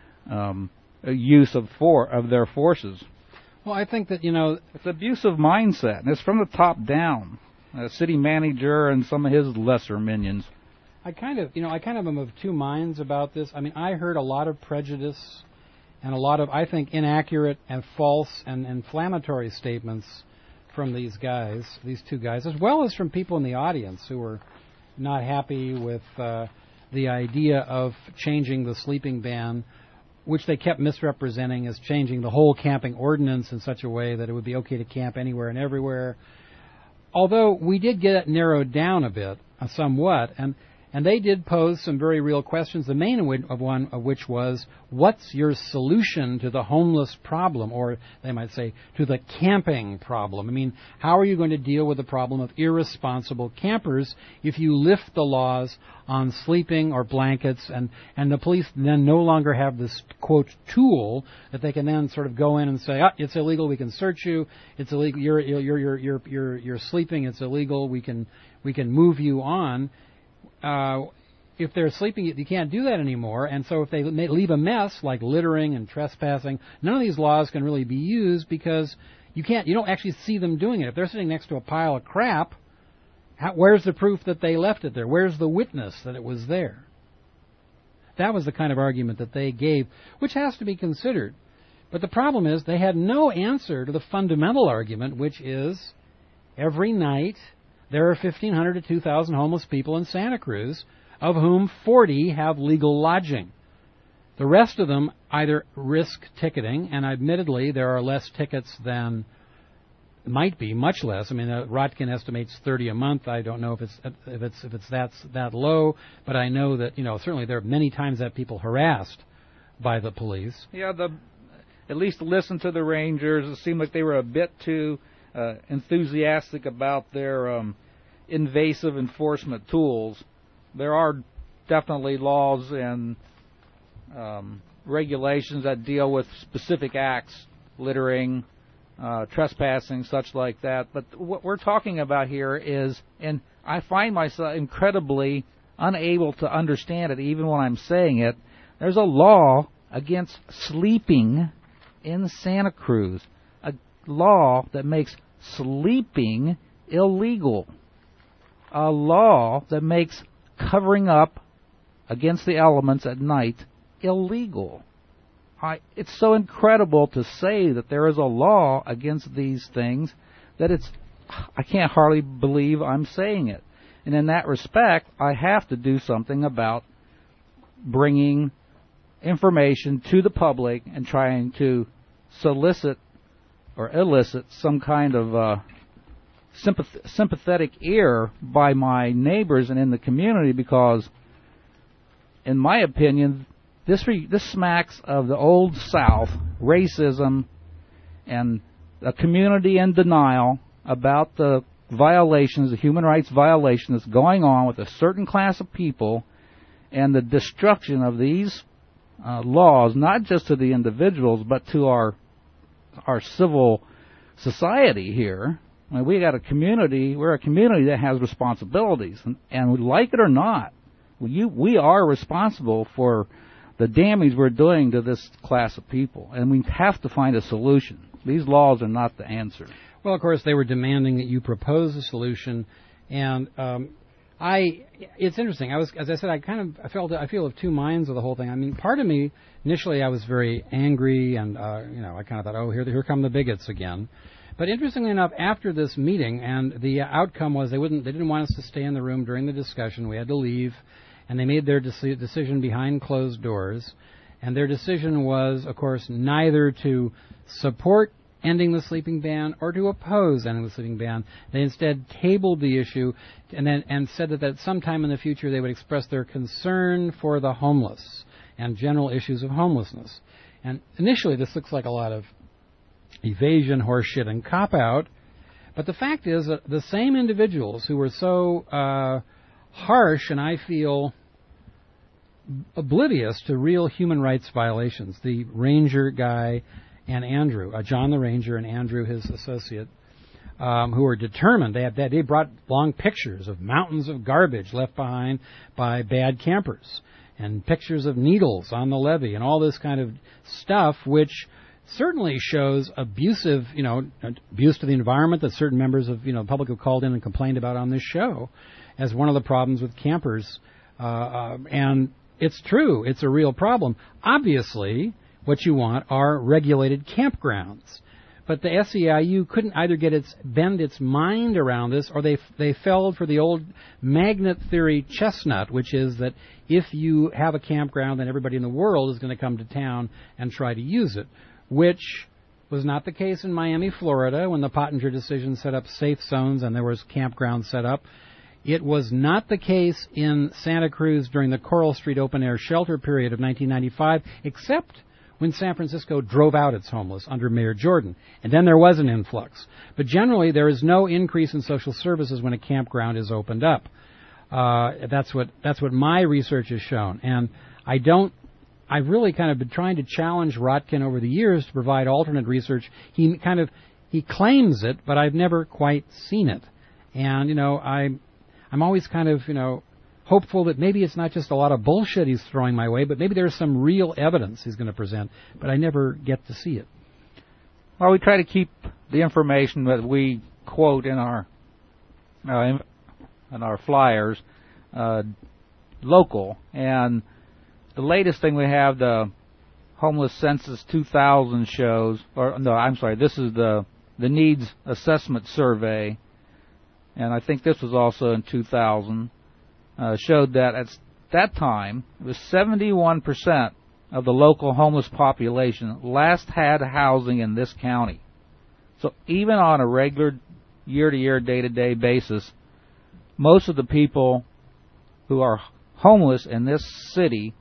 use of their forces. Well, I think that, it's abusive mindset, and it's from the top down. City manager and some of his lesser minions. I kind of am of two minds about this. I mean, I heard a lot of prejudice and a lot of, I think, inaccurate and false and inflammatory statements from these two guys, as well as from people in the audience who were not happy with the idea of changing the sleeping ban, which they kept misrepresenting as changing the whole camping ordinance in such a way that it would be okay to camp anywhere and everywhere. Although we did get it narrowed down a bit, somewhat, and they did pose some very real questions, the main one of which was, what's your solution to the homeless problem, or they might say, to the camping problem? I mean, how are you going to deal with the problem of irresponsible campers if you lift the laws on sleeping or blankets, and the police then no longer have this, quote, tool that they can then sort of go in and say, it's illegal, we can search you, it's illegal, you're sleeping, it's illegal, we can move you on. If they're sleeping, you can't do that anymore. And so if they leave a mess like littering and trespassing, none of these laws can really be used because you don't actually see them doing it. If they're sitting next to a pile of crap, where's the proof that they left it there? Where's the witness that it was there? That was the kind of argument that they gave, which has to be considered. But the problem is they had no answer to the fundamental argument, which is every night there are 1,500 to 2,000 homeless people in Santa Cruz, of whom 40 have legal lodging. The rest of them either risk ticketing, and admittedly there are less tickets than might be, much less. I mean, Rotkin estimates 30 a month. I don't know if it's that low, but I know that certainly there are many times that people harassed by the police. Yeah, at least listen to the Rangers. It seemed like they were a bit too enthusiastic about their invasive enforcement tools. There are definitely laws and regulations that deal with specific acts, littering, trespassing, such like that. But what we're talking about here is, and I find myself incredibly unable to understand it even when I'm saying it, there's a law against sleeping in Santa Cruz. Law that makes sleeping illegal. A law that makes covering up against the elements at night illegal. It's so incredible to say that there is a law against these things that I can't hardly believe I'm saying it. And in that respect, I have to do something about bringing information to the public and trying to solicit or elicit some kind of sympathetic ear by my neighbors and in the community, because, in my opinion, this smacks of the old South, racism, and a community in denial about the violations, the human rights violation that's going on with a certain class of people, and the destruction of these laws, not just to the individuals, but to our civil society here. I mean, we're a community that has responsibilities, and like it or not, we are responsible for the damage we're doing to this class of people, and we have to find a solution. These laws are not the answer. Well, of course, they were demanding that you propose a solution, and it's interesting. As I said, I feel of two minds of the whole thing. I mean, part of me initially I was very angry, and I kind of thought, oh, here come the bigots again. But interestingly enough, after this meeting, and the outcome was they didn't want us to stay in the room during the discussion. We had to leave, and they made their decision behind closed doors. And their decision was, of course, neither to support ending the sleeping ban or to oppose ending the sleeping ban. They instead tabled the issue and said that sometime in the future they would express their concern for the homeless and general issues of homelessness. And initially this looks like a lot of evasion, horseshit, and cop-out. But the fact is that the same individuals who were so harsh and I feel oblivious to real human rights violations, the Ranger guy and Andrew, John the Ranger and Andrew, his associate, who are determined. They brought along pictures of mountains of garbage left behind by bad campers, and pictures of needles on the levee, and all this kind of stuff, which certainly shows abuse to the environment that certain members of the public have called in and complained about on this show as one of the problems with campers. And it's true, it's a real problem. Obviously, what you want are regulated campgrounds. But the SEIU couldn't either bend its mind around this, or they fell for the old magnet theory chestnut, which is that if you have a campground, then everybody in the world is going to come to town and try to use it, which was not the case in Miami, Florida, when the Pottinger decision set up safe zones and there was campgrounds set up. It was not the case in Santa Cruz during the Coral Street open-air shelter period of 1995, except when San Francisco drove out its homeless under Mayor Jordan. And then there was an influx. But generally, there is no increase in social services when a campground is opened up. That's what my research has shown. And I've really kind of been trying to challenge Rotkin over the years to provide alternate research. He claims it, but I've never quite seen it. And, I'm always kind of, hopeful that maybe it's not just a lot of bullshit he's throwing my way, but maybe there's some real evidence he's going to present, but I never get to see it. Well, we try to keep the information that we quote in our flyers local, and the latest thing we have, the Homeless Census 2000 shows, this is the Needs Assessment Survey, and I think this was also in 2000, showed that at that time, it was 71% of the local homeless population last had housing in this county. So even on a regular year-to-year, day-to-day basis, most of the people who are homeless in this city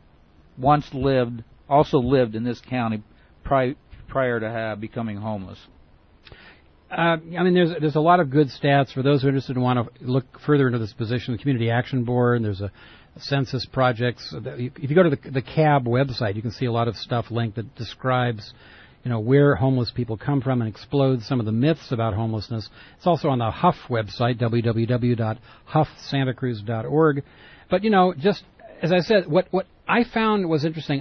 also lived in this county prior to becoming homeless. There's a lot of good stats for those who are interested and want to look further into this position. The Community Action Board, and there's a census projects. If you go to the CAB website, you can see a lot of stuff linked that describes, where homeless people come from and explodes some of the myths about homelessness. It's also on the Huff website, www.huffsantacruz.org. But, just as I said, what I found was interesting.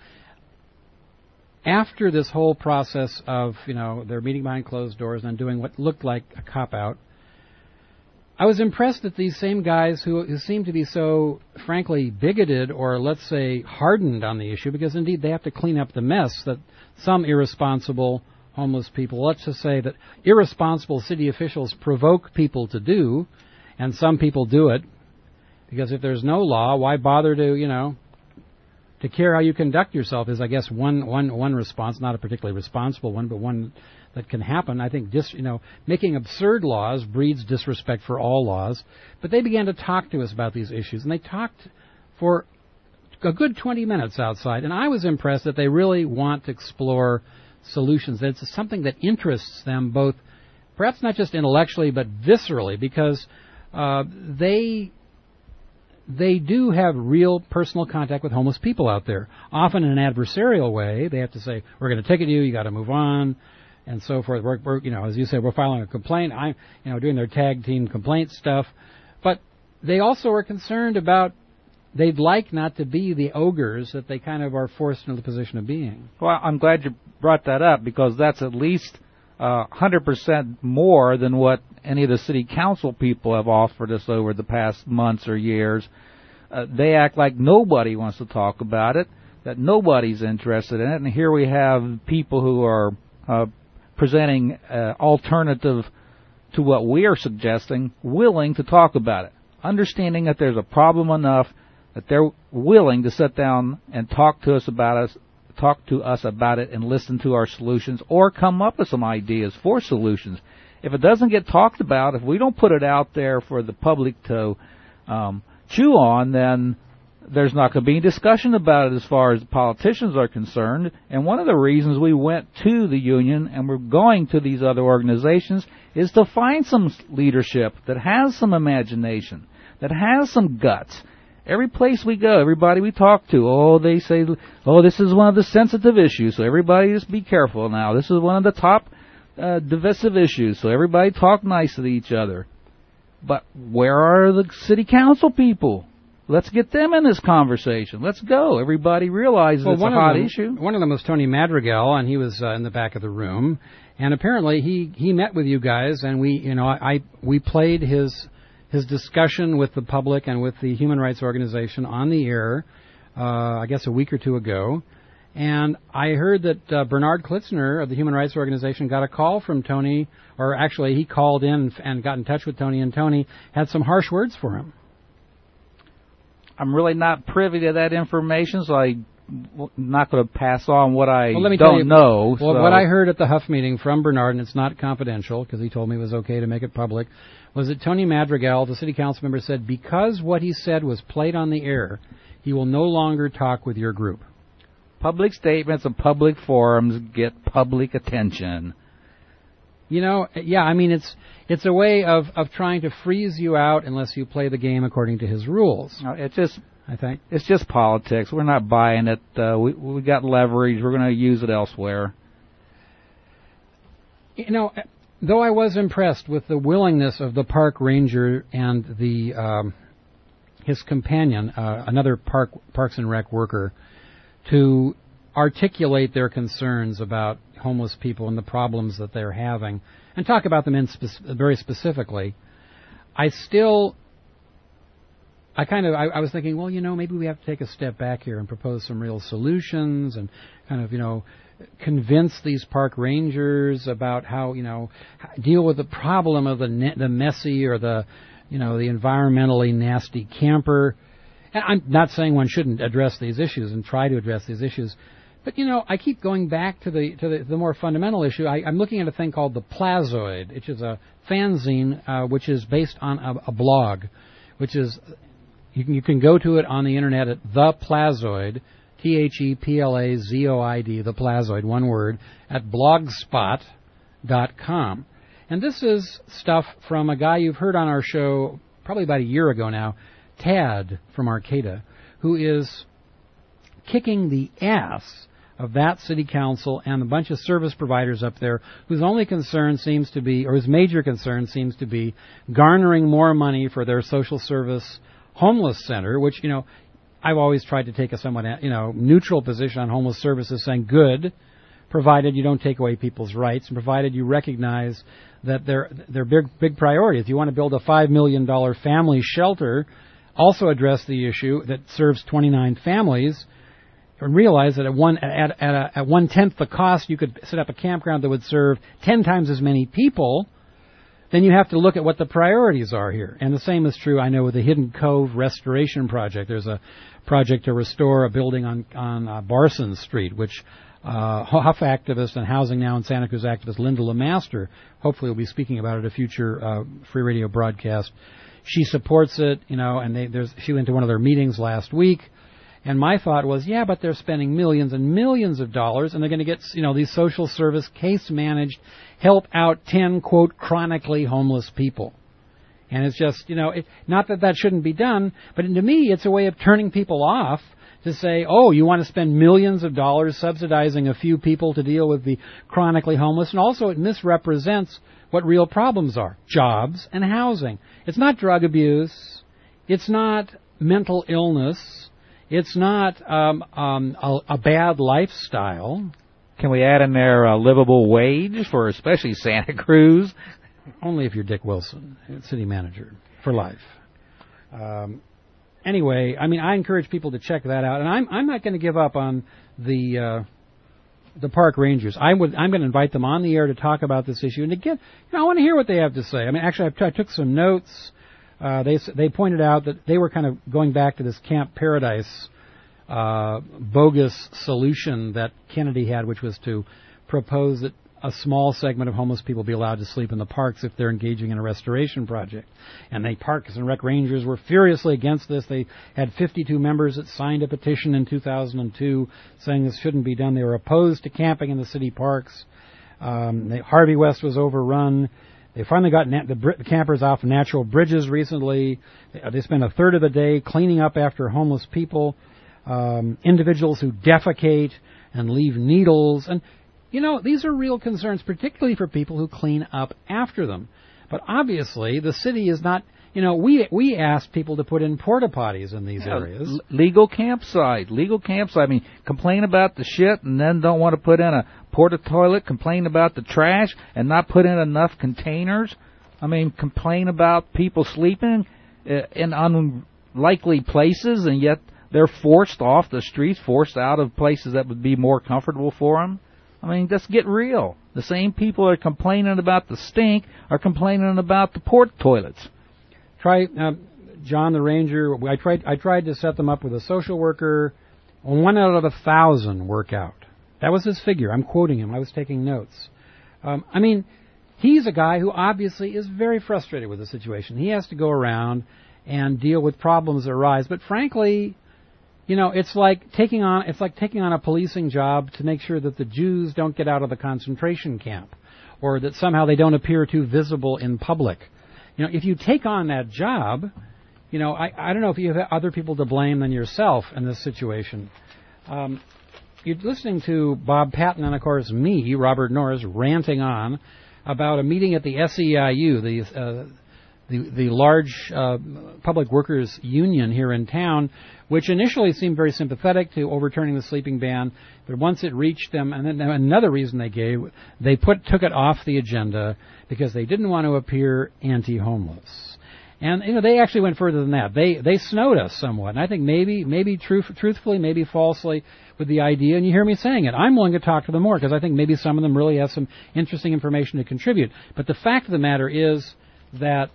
After this whole process of, they're meeting behind closed doors and doing what looked like a cop-out, I was impressed that these same guys who seem to be so, frankly, bigoted or, let's say, hardened on the issue, because, indeed, they have to clean up the mess that some irresponsible homeless people, let's just say that irresponsible city officials provoke people to do, and some people do it, because if there's no law, why bother to care how you conduct yourself is, I guess, one response, not a particularly responsible one, but one that can happen. I think making absurd laws breeds disrespect for all laws. But they began to talk to us about these issues, and they talked for a good 20 minutes outside, and I was impressed that they really want to explore solutions. That it's something that interests them both, perhaps not just intellectually, but viscerally, because they do have real personal contact with homeless people out there, often in an adversarial way. They have to say, we're going to ticket you got to move on, and so forth. We're as you said, we're filing a complaint. I'm, doing their tag team complaint stuff. But they also are concerned about, they'd like not to be the ogres that they kind of are forced into the position of being. Well, I'm glad you brought that up, because that's at least 100% more than what any of the city council people have offered us over the past months or years. They act like nobody wants to talk about it, that nobody's interested in it, and here we have people who are presenting alternative to what we are suggesting, willing to talk about it, understanding that there's a problem enough that they're willing to sit down and talk to us about it and listen to our solutions, or come up with some ideas for solutions. If it doesn't get talked about, if we don't put it out there for the public to chew on, then there's not going to be any discussion about it as far as the politicians are concerned. And one of the reasons we went to the union and we're going to these other organizations is to find some leadership that has some imagination, that has some guts. Every place we go, everybody we talk to, they say, this is one of the sensitive issues, so everybody just be careful now. This is one of the top divisive issues, so everybody talk nice to each other. But where are the city council people? Let's get them in this conversation. Let's go. Everybody realizes it's a hot issue. One of them was Tony Madrigal, and he was in the back of the room. And apparently he met with you guys, and we played his discussion with the public and with the Human Rights Organization on the air, I guess a week or two ago. And I heard that Bernard Klitzner of the Human Rights Organization got a call from Tony, or actually he called in and got in touch with Tony, and Tony had some harsh words for him. I'm really not privy to that information, so I'm not going to pass on what I don't know. Well, what I heard at the Huff meeting from Bernard, and it's not confidential because he told me it was okay to make it public, was that Tony Madrigal, the city council member, said because what he said was played on the air, he will no longer talk with your group. Public statements and public forums get public attention. It's a way of trying to freeze you out unless you play the game according to his rules. I think it's just politics. We're not buying it. We got leverage. We're going to use it elsewhere. Though I was impressed with the willingness of the park ranger and his companion, another Parks and Rec worker, to articulate their concerns about homeless people and the problems that they're having, and talk about them very specifically, I was thinking, well, maybe we have to take a step back here and propose some real solutions and kind of, convince these park rangers about how, deal with the problem of the messy or the environmentally nasty camper. And I'm not saying one shouldn't address these issues and try to address these issues, but I keep going back to the more fundamental issue. I'm looking at a thing called the Plazoid, which is a fanzine which is based on a blog, which is you can go to it on the internet at the Plazoid, ThePlazoid, the Plazoid, one word, at blogspot.com. And this is stuff from a guy you've heard on our show probably about a year ago now, Tad from Arcata, who is kicking the ass of that city council and a bunch of service providers up there whose only concern seems to be, or whose major concern seems to be, garnering more money for their social service homeless center, which, I've always tried to take a somewhat, neutral position on homeless services, saying good, provided you don't take away people's rights, and provided you recognize that they're big priorities. If you want to build a $5 million family shelter, also address the issue that serves 29 families, and realize that at 1/10 the cost, you could set up a campground that would serve 10 times as many people. Then you have to look at what the priorities are here. And the same is true, I know, with the Hidden Cove Restoration Project. There's a project to restore a building on Barson Street, which Huff activist and Housing Now in Santa Cruz activist Linda LeMaster hopefully will be speaking about at a future free radio broadcast. She supports it, and she went to one of their meetings last week. And my thought was, yeah, but they're spending millions and millions of dollars, and they're going to get, these social service, case-managed, help out 10, quote, chronically homeless people. And it's just, not that shouldn't be done, but to me, it's a way of turning people off to say, oh, you want to spend millions of dollars subsidizing a few people to deal with the chronically homeless, and also it misrepresents what real problems are, jobs and housing. It's not drug abuse. It's not mental illness. It's not a bad lifestyle. Can we add in there a livable wage for especially Santa Cruz? Only if you're Dick Wilson, city manager, for life. Anyway, I encourage people to check that out. And I'm not going to give up on the park rangers. I'm going to invite them on the air to talk about this issue. And again, I want to hear what they have to say. Actually, I took some notes. They pointed out that they were kind of going back to this Camp Paradise bogus solution that Kennedy had, which was to propose that a small segment of homeless people be allowed to sleep in the parks if they're engaging in a restoration project. And the Parks and Rec Rangers were furiously against this. They had 52 members that signed a petition in 2002 saying this shouldn't be done. They were opposed to camping in the city parks. Harvey West was overrun. They finally got the campers off natural bridges recently. They spent a third of the day cleaning up after homeless people, individuals who defecate and leave needles. And, these are real concerns, particularly for people who clean up after them. But obviously, the city is not. We asked people to put in porta potties in these areas. Legal campsite. I mean, complain about the shit and then don't want to put in a porta toilet. Complain about the trash and not put in enough containers. I mean, complain about people sleeping in unlikely places, and yet they're forced off the streets, forced out of places that would be more comfortable for them. I mean, just get real. The same people that are complaining about the stink are complaining about the porta toilets. Try John the Ranger. I tried to set them up with a social worker. 1 out of 1,000 work out. That was his figure. I'm quoting him. I was taking notes. I mean, he's a guy who obviously is very frustrated with the situation. He has to go around and deal with problems that arise. But frankly, it's like taking on a policing job to make sure that the Jews don't get out of the concentration camp, or that somehow they don't appear too visible in public. If you take on that job, I don't know if you have other people to blame than yourself in this situation. You're listening to Bob Patton and, of course, me, Robert Norris, ranting on about a meeting at the SEIU, the large public workers union here in town, which initially seemed very sympathetic to overturning the sleeping ban, but once it reached them, and then another reason they gave, they took it off the agenda because they didn't want to appear anti-homeless. And they actually went further than that. They snowed us somewhat, and I think maybe truthfully, maybe falsely, with the idea. And you hear me saying it. I'm willing to talk to them more because I think maybe some of them really have some interesting information to contribute. But the fact of the matter is that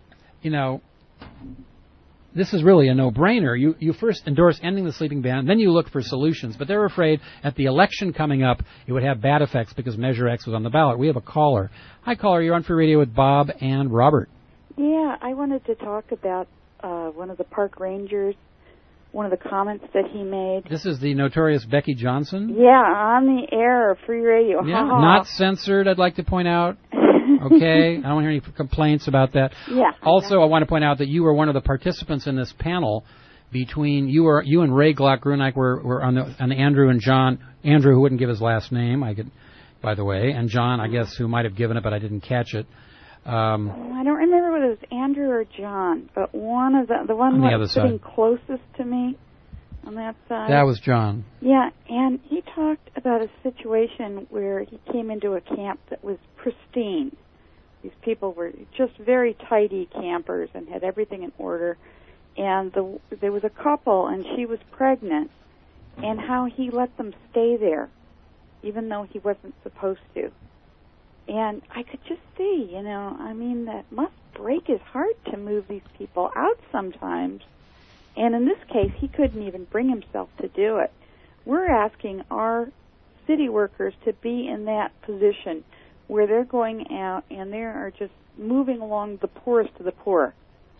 this is really a no-brainer. You first endorse ending the sleeping ban, then you look for solutions. But they're afraid at the election coming up, it would have bad effects because Measure X was on the ballot. We have a caller. Hi, caller. You're on Free Radio with Bob and Robert. Yeah, I wanted to talk about one of the park rangers, one of the comments that he made. This is the notorious Becky Johnson? Yeah, on the air of Free Radio. Yeah, not censored, I'd like to point out. Okay, I don't want to hear any complaints about that. Yeah. Also, I want to point out that you were one of the participants in this panel between you and Ray Glock-Grunike were on Andrew and John. Andrew, who wouldn't give his last name, by the way, and John, I guess, who might have given it, but I didn't catch it. I don't remember whether it was Andrew or John, but one of the one that was sitting closest to me on that side. That was John. Yeah, and he talked about a situation where he came into a camp that was pristine. These people were just very tidy campers and had everything in order. And there was a couple, and she was pregnant, and how he let them stay there, even though he wasn't supposed to. And I could just see, that must break his heart to move these people out sometimes. And in this case, he couldn't even bring himself to do it. We're asking our city workers to be in that position where they're going out and they are just moving along the poorest of the poor,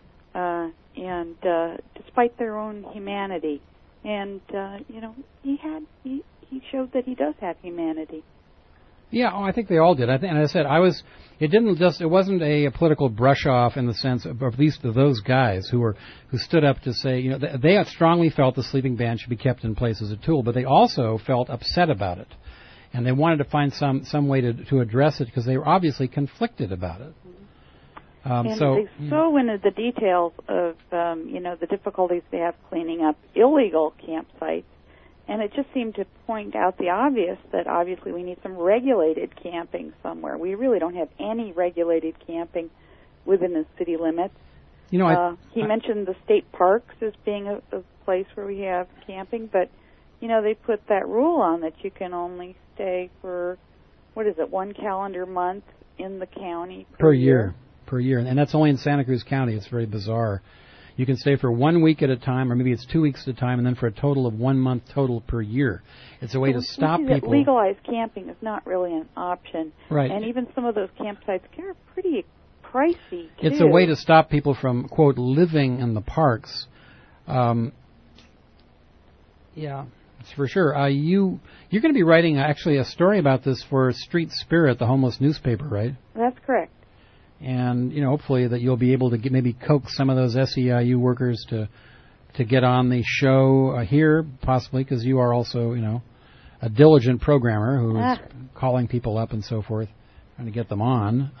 and despite their own humanity. And, he showed that he does have humanity. Yeah, I think they all did. And I said, it wasn't a political brush off in the sense of at least of those guys who stood up to say, they strongly felt the sleeping ban should be kept in place as a tool, but they also felt upset about it. And they wanted to find some way to address it because they were obviously conflicted about it. They so into the details of, the difficulties they have cleaning up illegal campsites. And it just seemed to point out the obvious, that obviously we need some regulated camping somewhere. We really don't have any regulated camping within the city limits. He mentioned the state parks as being a place where we have camping, but, they put that rule on that you can only stay for, 1 calendar month in the county per year. Per year. And that's only in Santa Cruz County. It's very bizarre. You can stay for 1 week at a time, or maybe it's 2 weeks at a time, and then for a total of 1 month total per year. It's a way to stop people. Legalized camping is not really an option. Right. And even some of those campsites are pretty pricey, too. It's a way to stop people from, quote, living in the parks. Yeah, it's for sure. You're going to be writing, actually, a story about this for Street Spirit, the homeless newspaper, right? That's correct. And, hopefully that you'll be able to maybe coax some of those SEIU workers to get on the show here, possibly, because you are also, a diligent programmer who is calling people up and so forth, trying to get them on.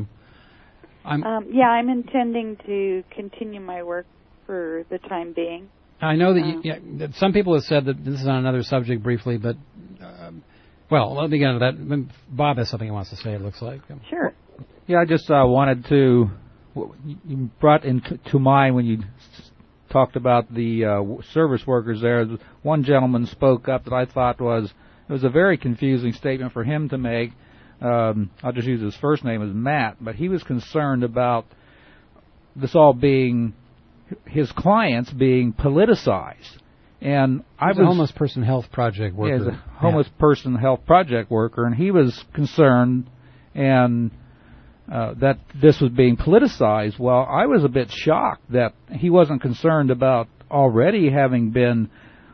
I'm intending to continue my work for the time being. I know that that some people have said that this is on another subject briefly, but well, let me get into that. Bob has something he wants to say. It looks like. Sure. Yeah, I just wanted to. You brought into mind when you talked about the service workers there. One gentleman spoke up that I thought was a very confusing statement for him to make. I'll just use his first name as Matt, but he was concerned about this all being his clients being politicized. And I was a homeless person health project worker. Yeah, a homeless person health project worker, and he was concerned and that this was being politicized. Well, I was a bit shocked that he wasn't concerned about already having been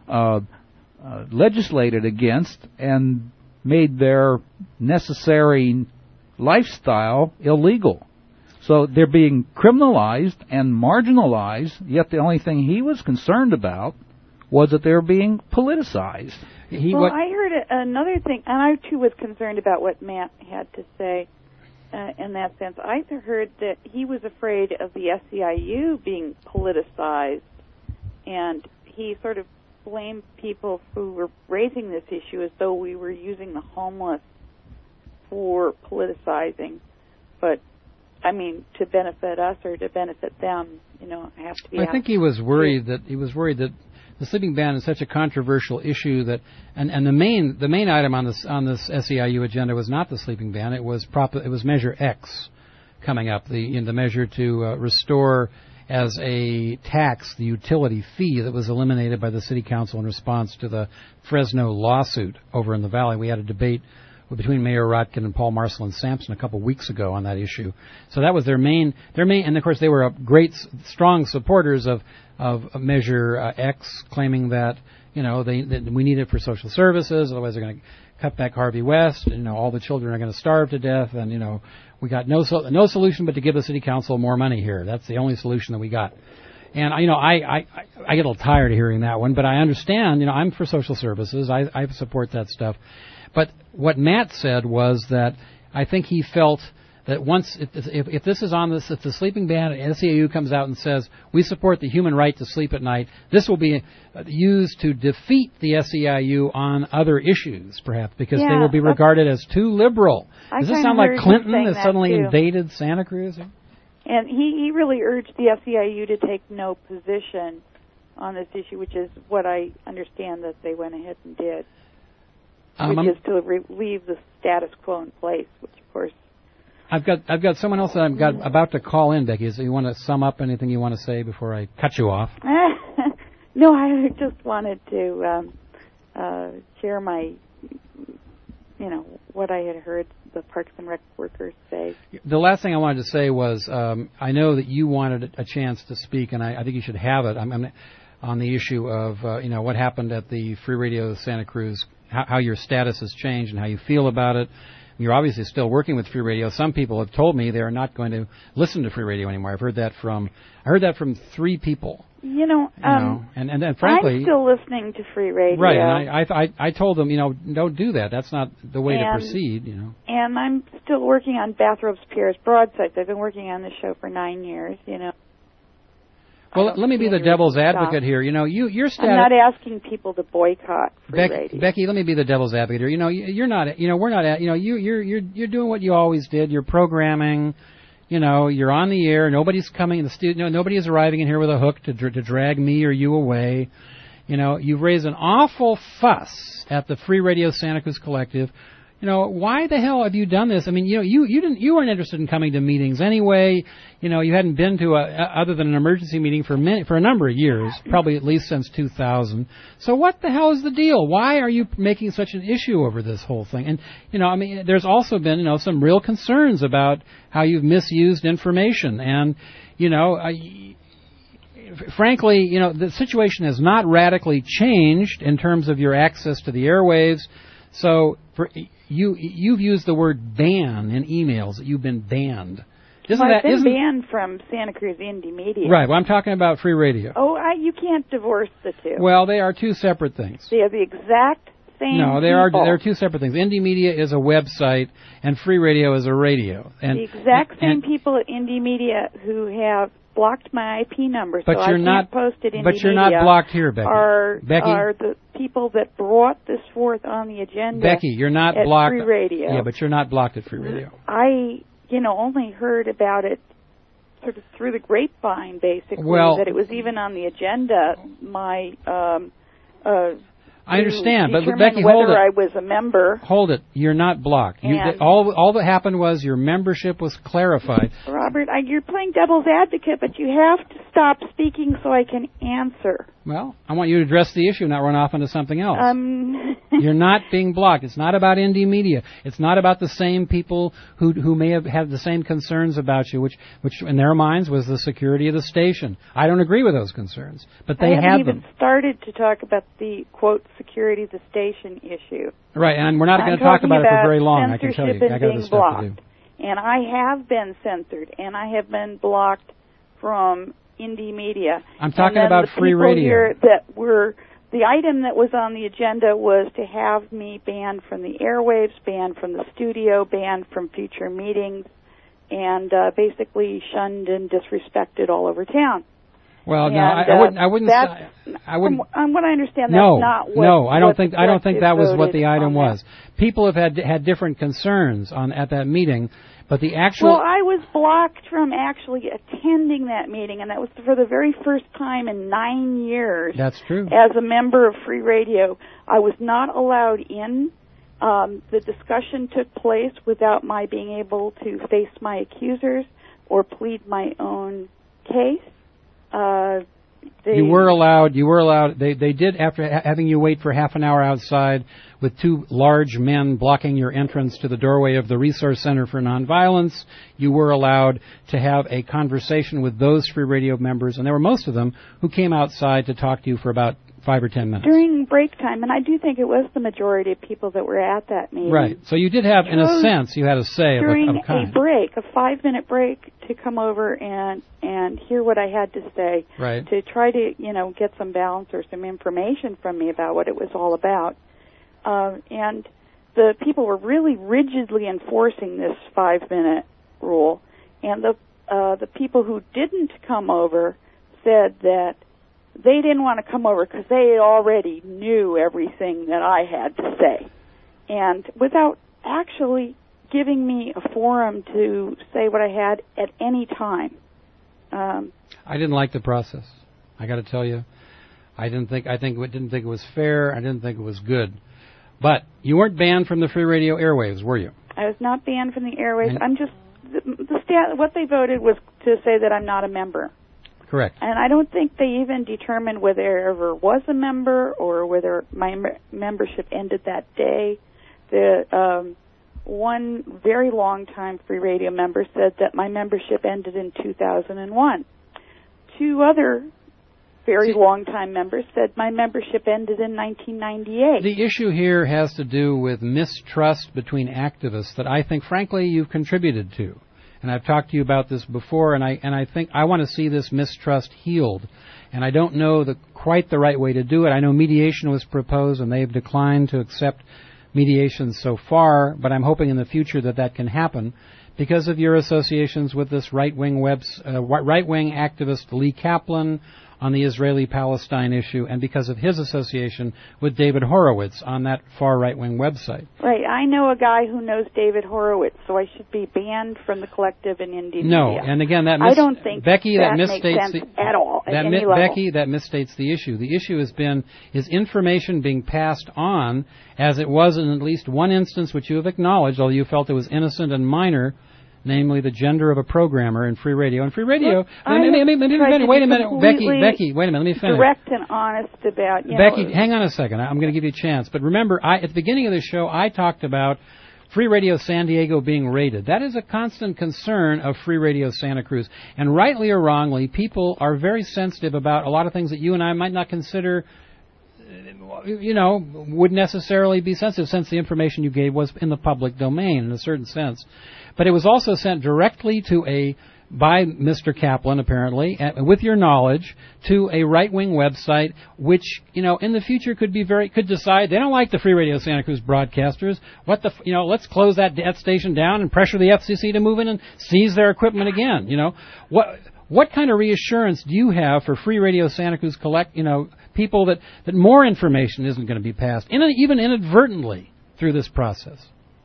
legislated against and made their necessary lifestyle illegal. So they're being criminalized and marginalized, yet the only thing he was concerned about was that they're being politicized. I heard another thing, and I too was concerned about what Matt had to say in that sense. I heard that he was afraid of the SEIU being politicized, and he sort of blamed people who were raising this issue as though we were using the homeless for politicizing. But I mean, to benefit us or to benefit them, I have to be. I think he was worried that the sleeping ban is such a controversial issue that, and the main item on this SEIU agenda was not the sleeping ban. It was Measure X coming up, the measure to restore as a tax the utility fee that was eliminated by the city council in response to the Fresno lawsuit over in the valley. We had a debate between Mayor Rotkin and Paul Marcel and Sampson a couple weeks ago on that issue. So that was their main, and of course they were great, strong supporters of Measure X, claiming that that we need it for social services, otherwise they're going to cut back Harvey West, and all the children are going to starve to death, and we got no solution but to give the city council more money here. That's the only solution that we got. And I get a little tired of hearing that one, but I understand. I'm for social services. I support that stuff. But what Matt said was that I think he felt that once, if this is on this, if the sleeping ban, SEIU comes out and says, we support the human right to sleep at night, this will be used to defeat the SEIU on other issues, perhaps, because they will be regarded as too liberal. Does this sound like Clinton has suddenly invaded Santa Cruz? And he really urged the SEIU to take no position on this issue, which is what I understand that they went ahead and did. Which is to leave the status quo in place, which of course. I've got someone else that I'm about to call in, Becky. So you want to sum up anything you want to say before I cut you off? No, I just wanted to share my, what I had heard the Parks and Rec workers say. The last thing I wanted to say was I know that you wanted a chance to speak, and I think you should have it. I'm on the issue of what happened at the Free Radio Santa Cruz. How your status has changed and how you feel about it. You're obviously still working with Free Radio. Some people have told me they are not going to listen to Free Radio anymore. I heard that from 3 people. And frankly, I'm still listening to Free Radio. Right, and I told them, don't do that. That's not the way to proceed. And I'm still working on Bathrobes Pierre's broadsides. I've been working on this show for 9 years. Well, let me be the devil's advocate here. Your status. I'm not asking people to boycott Free Radio. Becky, let me be the devil's advocate here. You're not. We're not. You're doing what you always did. You're programming. You're on the air. Nobody's coming in the studio. Nobody is arriving in here with a hook to drag me or you away. You've raised an awful fuss at the Free Radio Santa Cruz Collective. Why the hell have you done this? I mean, you weren't interested in coming to meetings anyway. You hadn't been to other than an emergency meeting for a number of years, probably at least since 2000. So what the hell is the deal? Why are you making such an issue over this whole thing? And there's also been some real concerns about how you've misused information, and frankly, the situation has not radically changed in terms of your access to the airwaves. So you've used the word ban in emails, that you've been banned. I've been banned from Santa Cruz Indie Media. Right, well, I'm talking about Free Radio. Oh, you can't divorce the two. Well, they are two separate things. They are the exact same No, there are two separate things. Indie Media is a website, and Free Radio is a radio. And the exact same people at Indie Media who have blocked my IP number, but so you're I can't not, post it in But Indie you're Media, not blocked here, Becky. Are Becky? the people that brought this forth on the agenda. Becky, you're not at blocked. Free Radio. Yeah, but you're not blocked at Free Radio. I, only heard about it sort of through the grapevine, basically, that it was even on the agenda. My I understand, but Becky, whether hold it. I was a member. Hold it. You're not blocked. All that happened was your membership was clarified. Robert, you're playing devil's advocate, but you have to stop speaking so I can answer. Well, I want you to address the issue, not run off into something else. You're not being blocked. It's not about Indie Media. It's not about the same people who may have had the same concerns about you, which in their minds was the security of the station. I don't agree with those concerns, but they had them. even started to talk about the, quote, security of the station issue. Right, and we're not going to talk about it for very long, I can tell you. I got other stuff to do. And I have been censored, and I have been blocked from Indie Media. I'm talking about Free Radio. Here that were the item that was on the agenda was to have me banned from the airwaves, banned from the studio, banned from future meetings, and basically shunned and disrespected all over town. Well, no, I wouldn't. From what I understand, that's not what. No, I don't think that was what the item was. People have had different concerns at that meeting. But the actual... Well, I was blocked from actually attending that meeting, and that was for the very first time in 9 years. That's true. As a member of Free Radio, I was not allowed in. The discussion took place without my being able to face my accusers or plead my own case. You were allowed. They did, after having you wait for half an hour outside with two large men blocking your entrance to the doorway of the Resource Center for Nonviolence, you were allowed to have a conversation with those Free Radio members, and there were most of them who came outside to talk to you for about 5 or 10 minutes. During break time, and I do think it was the majority of people that were at that meeting. Right. So you did have, in a sense, you had a say of a kind. During a break, a 5-minute break, to come over and hear what I had to say. Right. To try to, get some balance or some information from me about what it was all about. And the people were really rigidly enforcing this 5-minute rule. And the people who didn't come over said that they didn't want to come over because they already knew everything that I had to say. And without actually giving me a forum to say what I had at any time. I didn't like the process. I got to tell you. I didn't think it was fair. I didn't think it was good. But you weren't banned from the Free Radio airwaves, were you? I was not banned from the airwaves. I'm just what they voted was to say that I'm not a member. Correct. And I don't think they even determined whether I ever was a member or whether my membership ended that day. The one very long-time Free Radio member said that my membership ended in 2001. Two other very long-time members said my membership ended in 1998. The issue here has to do with mistrust between activists that I think, frankly, you've contributed to. And I've talked to you about this before, and I think I want to see this mistrust healed. And I don't know quite the right way to do it. I know mediation was proposed, and they've declined to accept mediation so far, but I'm hoping in the future that can happen because of your associations with this right-wing activist Lee Kaplan on the Israeli-Palestine issue, and because of his association with David Horowitz on that far right-wing website. Right. I know a guy who knows David Horowitz, so I should be banned from the collective in India. No, and again, I don't think Becky, that makes sense at all, at any level. Becky, that misstates the issue. The issue is information being passed on, as it was in at least one instance which you have acknowledged, although you felt it was innocent and minor, namely the gender of a programmer in Free Radio. And Free Radio, wait a minute, Becky, wait a minute, let me finish. Direct and honest about, Becky, hang on a second. I'm going to give you a chance. But remember, at the beginning of the show, I talked about Free Radio San Diego being raided. That is a constant concern of Free Radio Santa Cruz. And rightly or wrongly, people are very sensitive about a lot of things that you and I might not consider would necessarily be sensitive, since the information you gave was in the public domain in a certain sense. But it was also sent directly to a by Mr. Kaplan, apparently, with your knowledge, to a right-wing website, which, in the future could decide they don't like the Free Radio Santa Cruz broadcasters. Let's close that station down and pressure the FCC to move in and seize their equipment again. What kind of reassurance do you have for Free Radio Santa Cruz people that more information isn't going to be passed, even inadvertently, through this process?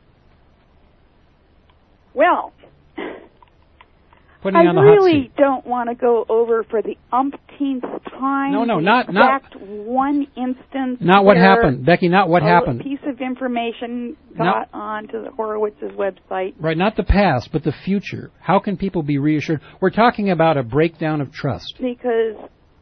Well, Putting you I on the hot really seat. don't want to go over for the umpteenth time. No, the not one instance. Not what where happened, Becky. Not what happened. A piece of information got onto the Horowitz's website. Right, not the past, but the future. How can people be reassured? We're talking about a breakdown of trust. Because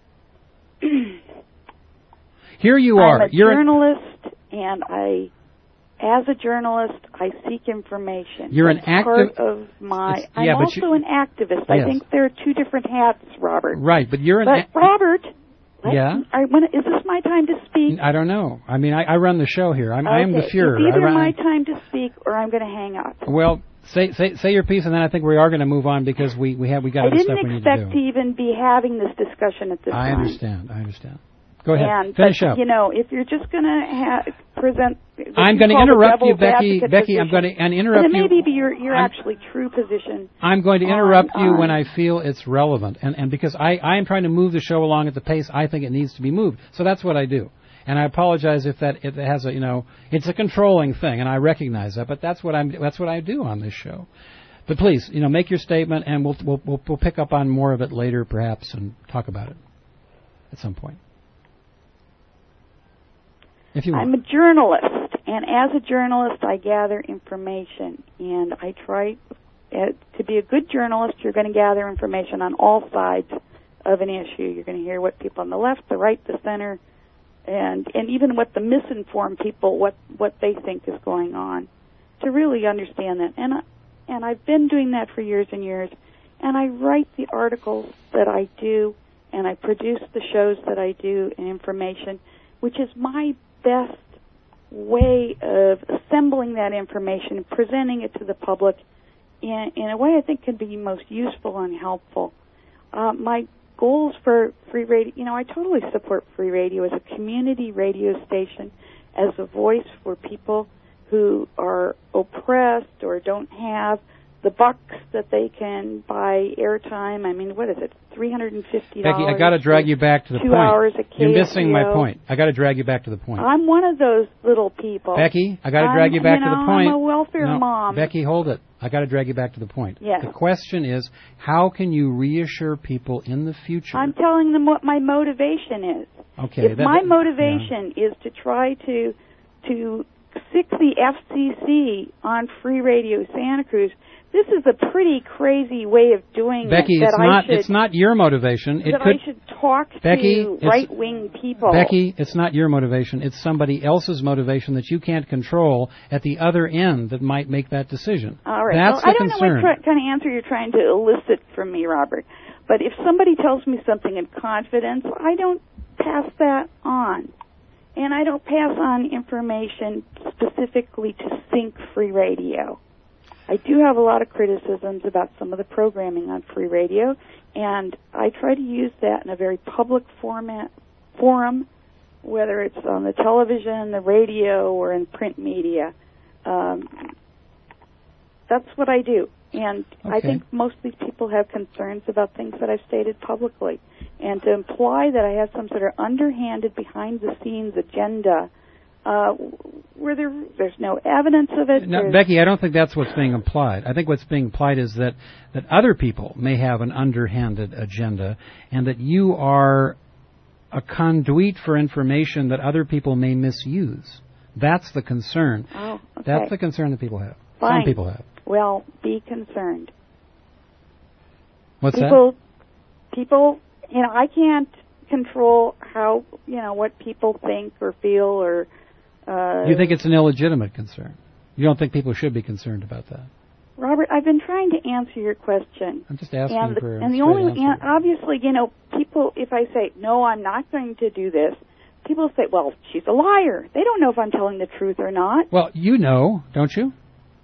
here you are. I'm a journalist, and as a journalist, I seek information. You're That's an part of my. I'm also an activist. I think there are two different hats, Robert. Right, but you're an. Robert. Yeah. Is this my time to speak? I don't know. I mean, I run the show here. I am the Fuhrer. It's either my time to speak or I'm going to hang up. Well, say your piece, and then I think we are going to move on because we got other stuff we need to do. I didn't expect to even be having this discussion at this time. I understand. Go ahead. Finish up. If you're just going to present, I'm going to interrupt you, Becky. Becky, I'm going to interrupt you. It may be your actually true position. I'm going to interrupt you when I feel it's relevant, and because I am trying to move the show along at the pace I think it needs to be moved. So that's what I do. And I apologize if it has it's a controlling thing, and I recognize that. But that's what I do on this show. But please, make your statement, and we'll pick up on more of it later, perhaps, and talk about it at some point. If you want. I'm a journalist, and as a journalist, I gather information, and I try to be a good journalist. You're going to gather information on all sides of an issue. You're going to hear what people on the left, the right, the center, and even what the misinformed people, what they think is going on, to really understand that. And I've been doing that for years and years, and I write the articles that I do, and I produce the shows that I do and information, which is my best way of assembling that information and presenting it to the public in a way I think can be most useful and helpful. My goals for Free Radio, I totally support Free Radio as a community radio station, as a voice for people who are oppressed or don't have the bucks that they can buy airtime. I mean, what is it, $350? Becky, I got to drag you back to the 2 point. hours a KSCO. You're missing my point. I got to drag you back to the point. I'm one of those little people. Becky, I got to drag you back to the point. I'm a welfare mom. Becky, hold it. I got to drag you back to the point. Yes. The question is, how can you reassure people in the future? I'm telling them what my motivation is. Okay. If my motivation is to try to sick the FCC on Free Radio Santa Cruz, this is a pretty crazy way of doing Becky, it. it's not your motivation. I should talk to right-wing people. Becky, it's not your motivation. It's somebody else's motivation that you can't control at the other end that might make that decision. All right. That's the concern. I don't know what kind of answer you're trying to elicit from me, Robert. But if somebody tells me something in confidence, I don't pass that on. And I don't pass on information specifically to sync Free Radio. I do have a lot of criticisms about some of the programming on Free Radio, and I try to use that in a very public forum, whether it's on the television, the radio, or in print media. That's what I do. And I think most of these people have concerns about things that I've stated publicly. And to imply that I have some sort of underhanded, behind-the-scenes agenda where there's no evidence of it. No, Becky, I don't think that's what's being implied. I think what's being implied is that other people may have an underhanded agenda and that you are a conduit for information that other people may misuse. That's the concern. Oh, okay. That's the concern that people have. Fine. Some people have. Well, be concerned. What's that? People, I can't control how, what people think or feel or... You think it's an illegitimate concern? You don't think people should be concerned about that? Robert, I've been trying to answer your question. I'm just asking for and the only answer. Obviously, people, if I say, no, I'm not going to do this, people say, well, she's a liar. They don't know if I'm telling the truth or not. Well, you know, don't you?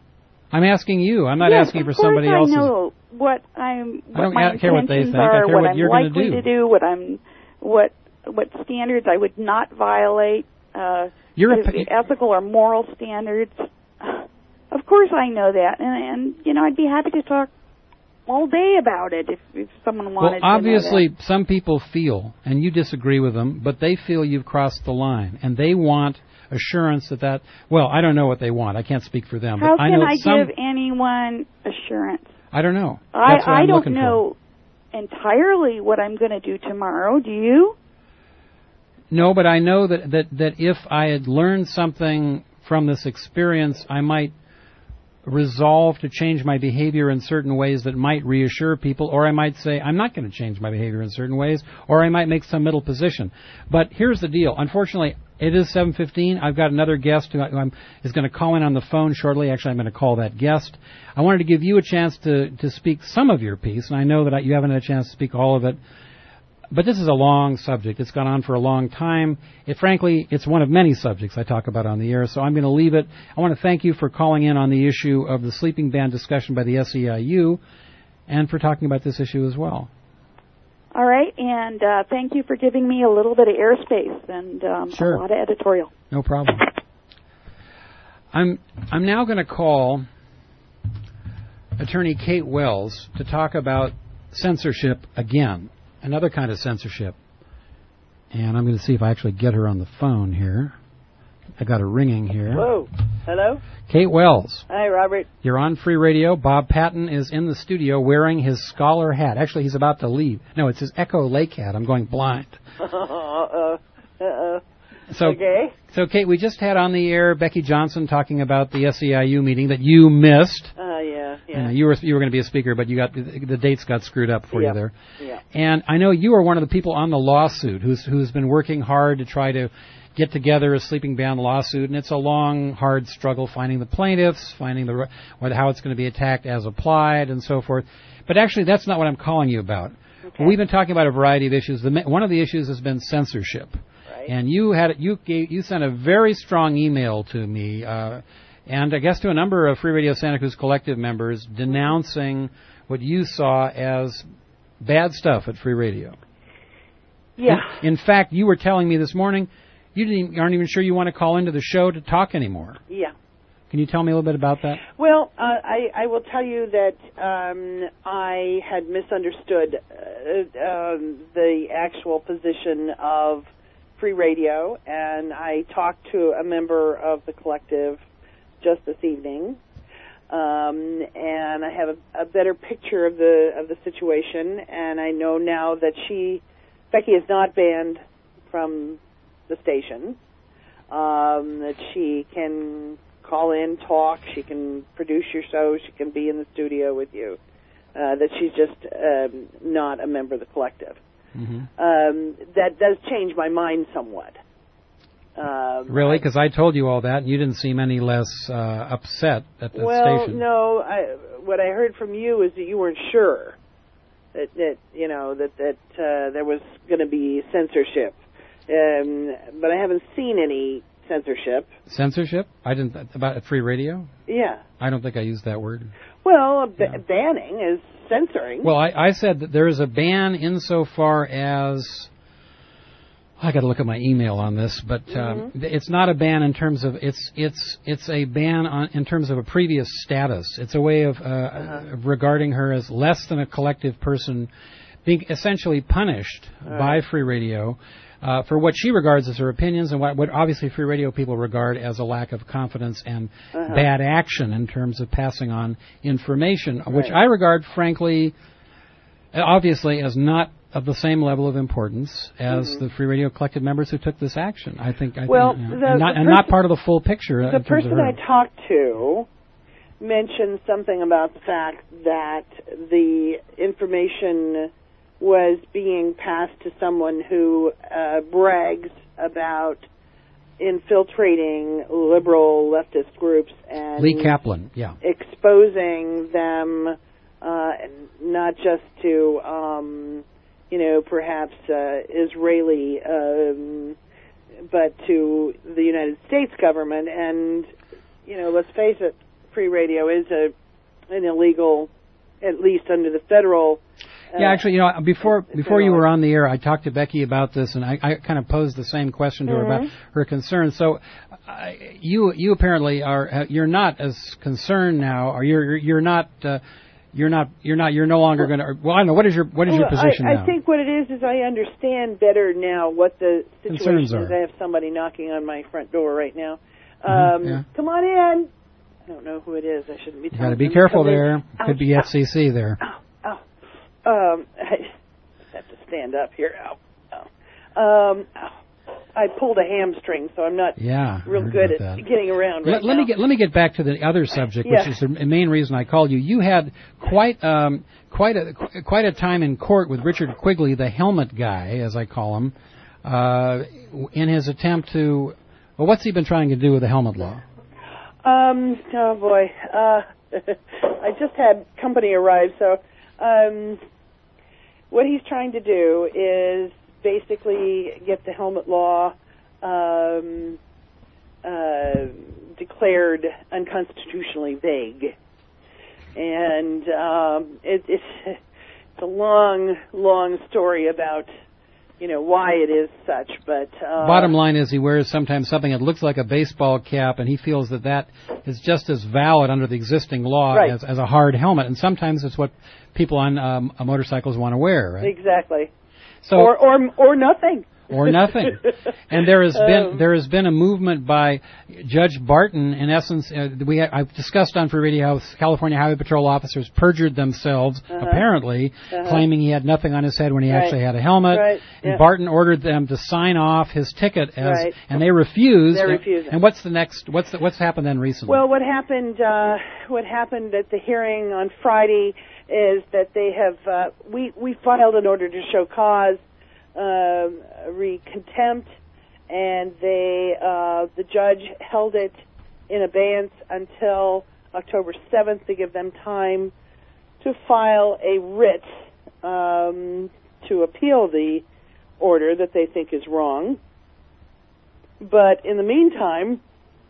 I'm asking you. I'm not asking for somebody else's. I know what my care what they intentions think. I are, care what what I'm you're likely gonna to do, what standards I would not violate. Ethical or moral standards. Of course, I know that, and I'd be happy to talk all day about it if someone wanted. Well, obviously, to know that. some people feel, and you disagree with them, but they feel you've crossed the line, and they want assurance that. Well, I don't know what they want. I can't speak for them. How but I can know I some, give anyone assurance? I don't know. That's what I I'm don't looking know entirely what I'm going to do tomorrow. Do you? No, but I know that if I had learned something from this experience, I might resolve to change my behavior in certain ways that might reassure people, or I might say I'm not going to change my behavior in certain ways, or I might make some middle position. But here's the deal. Unfortunately, it is 7:15. I've got another guest who is going to call in on the phone shortly. Actually, I'm going to call that guest. I wanted to give you a chance to speak some of your piece, and I know that you haven't had a chance to speak all of it. But this is a long subject. It's gone on for a long time. Frankly, it's one of many subjects I talk about on the air, so I'm going to leave it. I want to thank you for calling in on the issue of the sleeping ban discussion by the SEIU and for talking about this issue as well. All right, and thank you for giving me a little bit of airspace and Sure. a lot of editorial. No problem. I'm now going to call Attorney Kate Wells to talk about censorship again. Another kind of censorship. And I'm going to see if I actually get her on the phone here. I got a ringing here. Whoa. Hello? Kate Wells. Hi, Robert. You're on Free Radio. Bob Patton is in the studio wearing his scholar hat. Actually, he's about to leave. No, it's his Echo Lake hat. I'm going blind. Uh-oh. Okay. So, Kate, we just had on the air Becky Johnson talking about the SEIU meeting that you missed. Yeah. You were going to be a speaker, but you got the dates got screwed up for you there. Yeah. And I know you are one of the people on the lawsuit who's been working hard to try to get together a sleeping ban lawsuit, and it's a long, hard struggle finding the plaintiffs, finding how it's going to be attacked as applied, and so forth. But actually, that's not what I'm calling you about. Okay. We've been talking about a variety of issues. One of the issues has been censorship. Right. And you sent a very strong email to me. And I guess to a number of Free Radio Santa Cruz Collective members denouncing what you saw as bad stuff at Free Radio. Yeah. In fact, you were telling me this morning you aren't even sure you want to call into the show to talk anymore. Yeah. Can you tell me a little bit about that? Well, I will tell you that I had misunderstood the actual position of Free Radio, and I talked to a member of the collective just this evening, and I have a better picture of the situation, and I know now that Becky is not banned from the station, that she can call in, talk, she can produce your show, she can be in the studio with you, that she's just not a member of the collective. Mm-hmm. That does change my mind somewhat. Really? Because I told you all that, and you didn't seem any less upset at the station. Well, no. What I heard from you is that you weren't sure that there was going to be censorship, but I haven't seen any censorship. Censorship? I didn't about Free Radio. Yeah. I don't think I used that word. Well, banning is censoring. Well, I said that there is a ban insofar as. I got to look at my email on this, but it's not a ban in terms of it's a ban in terms of a previous status. It's a way of regarding her as less than a collective person, being essentially punished by Free Radio for what she regards as her opinions and what obviously Free Radio people regard as a lack of confidence and bad action in terms of passing on information, which I regard, frankly, obviously as not of the same level of importance as the Free Radio Collective members who took this action. I think not part of the full picture. The person I talked to mentioned something about the fact that the information was being passed to someone who brags about infiltrating liberal leftist groups and Lee Kaplan, exposing them not just to perhaps Israeli, but to the United States government. And let's face it, free radio is an illegal, at least under the federal. Yeah, actually, before you were on the air, I talked to Becky about this, and I kind of posed the same question to her about her concerns. So, you apparently you're not as concerned now, or you're no longer going to. Well, I don't know. What is your position now? I think what it is I understand better now what the situation is. I have somebody knocking on my front door right now. Come on in. I don't know who it is. I shouldn't be. You got to be careful there. Could be FCC there. I have to stand up here. I pulled a hamstring, so I'm not real good at getting around right now. Let me get back to the other subject, which is the main reason I called you. You had quite a time in court with Richard Quigley, the helmet guy, as I call him, in his attempt to. Well, what's he been trying to do with the helmet law? Oh boy, I just had company arrive, so. What he's trying to do is basically get the helmet law declared unconstitutionally vague, and it's a long story about why it is such. But bottom line is he wears sometimes something that looks like a baseball cap, and he feels that is just as valid under the existing law as a hard helmet. And sometimes it's what people on motorcycles want to wear. Right? Exactly. So or nothing. Or nothing. And there has been a movement by Judge Barton. In essence, I've discussed on Free Radio how California Highway Patrol officers perjured themselves, apparently, claiming he had nothing on his head when he actually had a helmet. Right. And Barton ordered them to sign off his ticket and they refused. They're refusing. And what's the next? What's happened then recently? Well, what happened at the hearing on Friday is that they have we filed an order to show cause. Contempt, and the judge held it in abeyance until October 7th to give them time to file a writ to appeal the order that they think is wrong. But in the meantime,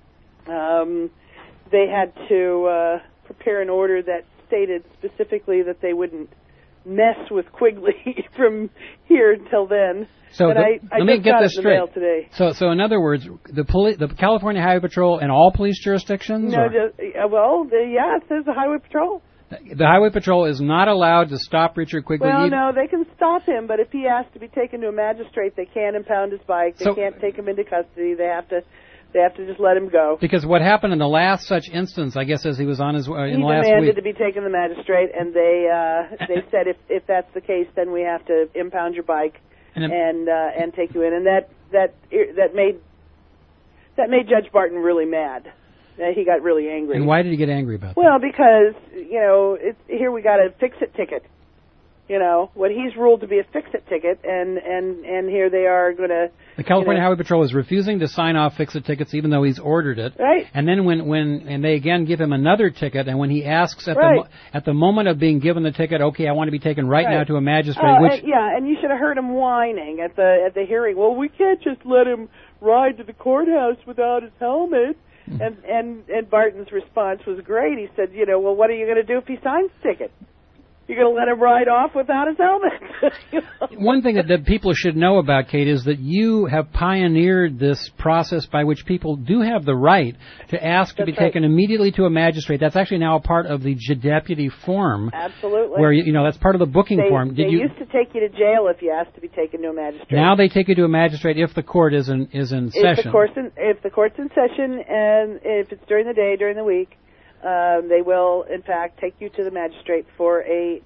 they had to prepare an order that stated specifically that they wouldn't mess with Quigley from here until then. So let me get this straight. Mail today. So in other words, the California Highway Patrol in all police jurisdictions? No, it says the Highway Patrol. The Highway Patrol is not allowed to stop Richard Quigley. Well, no, they can stop him, but if he has to be taken to a magistrate, they can't impound his bike. They can't take him into custody. They have to just let him go. Because what happened in the last such instance, I guess, as he was on his way in the last week. He demanded to be taken to the magistrate, and they said if that's the case, then we have to impound your bike and take you in. And that made Judge Barton really mad. He got really angry. And why did he get angry about that? Well, because here we got a fix-it ticket. What he's ruled to be a fix-it ticket, and here they are going to. The California Highway Patrol is refusing to sign off fix-it tickets, even though he's ordered it. Right. And then when they again give him another ticket, and when he asks at the moment of being given the ticket, okay, I want to be taken right now to a magistrate. And you should have heard him whining at the hearing. Well, we can't just let him ride to the courthouse without his helmet. And Barton's response was great. He said, well, what are you going to do if he signs the ticket? You're going to let him ride off without his helmet. One thing that people should know about, Kate, is that you have pioneered this process by which people do have the right to ask to be taken immediately to a magistrate. That's actually now a part of the deputy form. Absolutely. Where, that's part of the booking form. They used to take you to jail if you asked to be taken to a magistrate. Now they take you to a magistrate if the court is in session. If the court's in session, and if it's during the day, during the week, they will, in fact, take you to the magistrate for a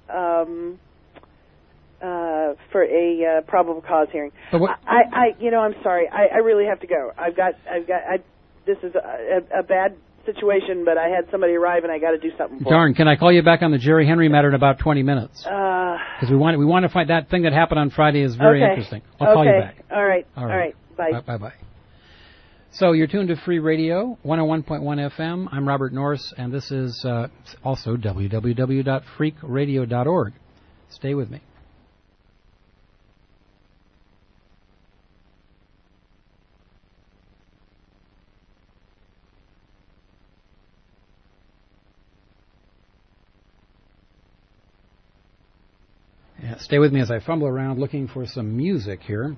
probable cause hearing. I'm sorry. I really have to go. This is a bad situation, but I had somebody arrive and I got to do something for Darn, can I call you back on the Jerry Henry matter in about 20 minutes? Because we want to find that thing that happened on Friday is very interesting. I'll call you back. All right. Bye. Bye. So you're tuned to Free Radio, 101.1 FM. I'm Robert Norris, and this is also www.freakradio.org. Stay with me. Stay with me as I fumble around looking for some music here.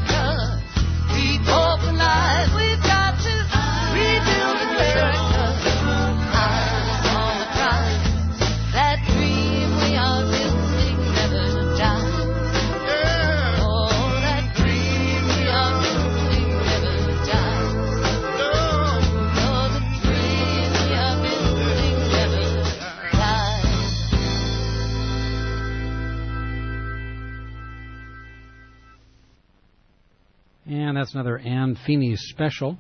We've got to rebuild America. that's another Ann Feeney special.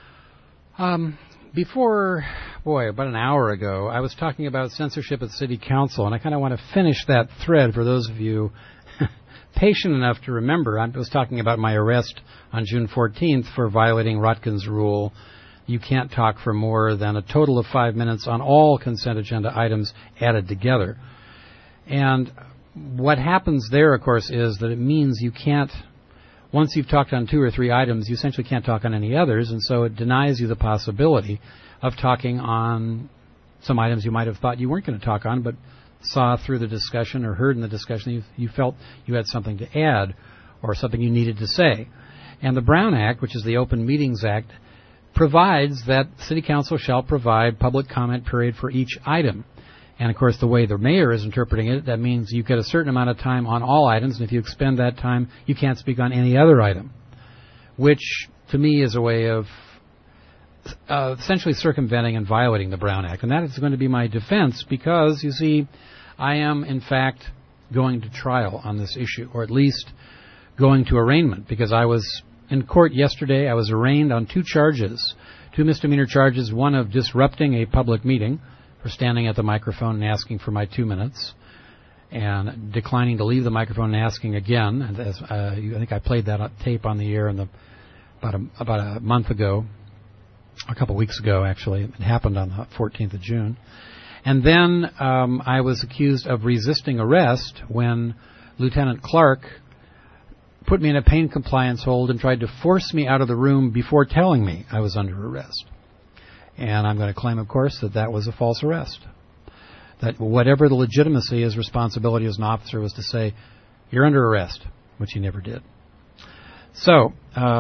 Before, about an hour ago, I was talking about censorship at City Council, and I kind of want to finish that thread for those of you patient enough to remember. I was talking about my arrest on June 14th for violating Rotkin's rule. You can't talk for more than a total of 5 minutes on all consent agenda items added together. And what happens there, of course, is that it means you can't, once you've talked on 2 or 3 items, you essentially can't talk on any others, and so it denies you the possibility of talking on some items you might have thought you weren't going to talk on, but saw through the discussion or heard in the discussion you felt you had something to add or something you needed to say. And the Brown Act, which is the Open Meetings Act, provides that City Council shall provide public comment period for each item. And, of course, the way the mayor is interpreting it, that means you get a certain amount of time on all items, and if you expend that time, you can't speak on any other item, which, to me, is a way of essentially circumventing and violating the Brown Act. And that is going to be my defense because, you see, I am, in fact, going to trial on this issue, or at least going to arraignment, because I was in court yesterday. I was arraigned on 2 charges, 2 misdemeanor charges, one of disrupting a public meeting for standing at the microphone and asking for my 2 minutes, and declining to leave the microphone and asking again. And I think I played that tape on the air about a month ago, a couple weeks ago, actually. It happened on the 14th of June. And then I was accused of resisting arrest when Lieutenant Clark put me in a pain compliance hold and tried to force me out of the room before telling me I was under arrest. And I'm going to claim, of course, that was a false arrest. That whatever the legitimacy, his responsibility as an officer was to say, you're under arrest, which he never did. So,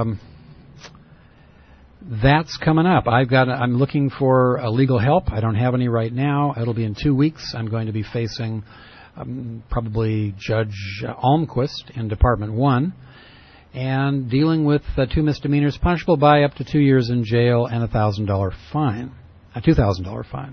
that's coming up. I'm looking for legal help. I don't have any right now. It'll be in 2 weeks. I'm going to be facing probably Judge Almquist in Department 1 and dealing with 2 misdemeanors punishable by up to 2 years in jail and a $1,000 fine, a $2,000 fine.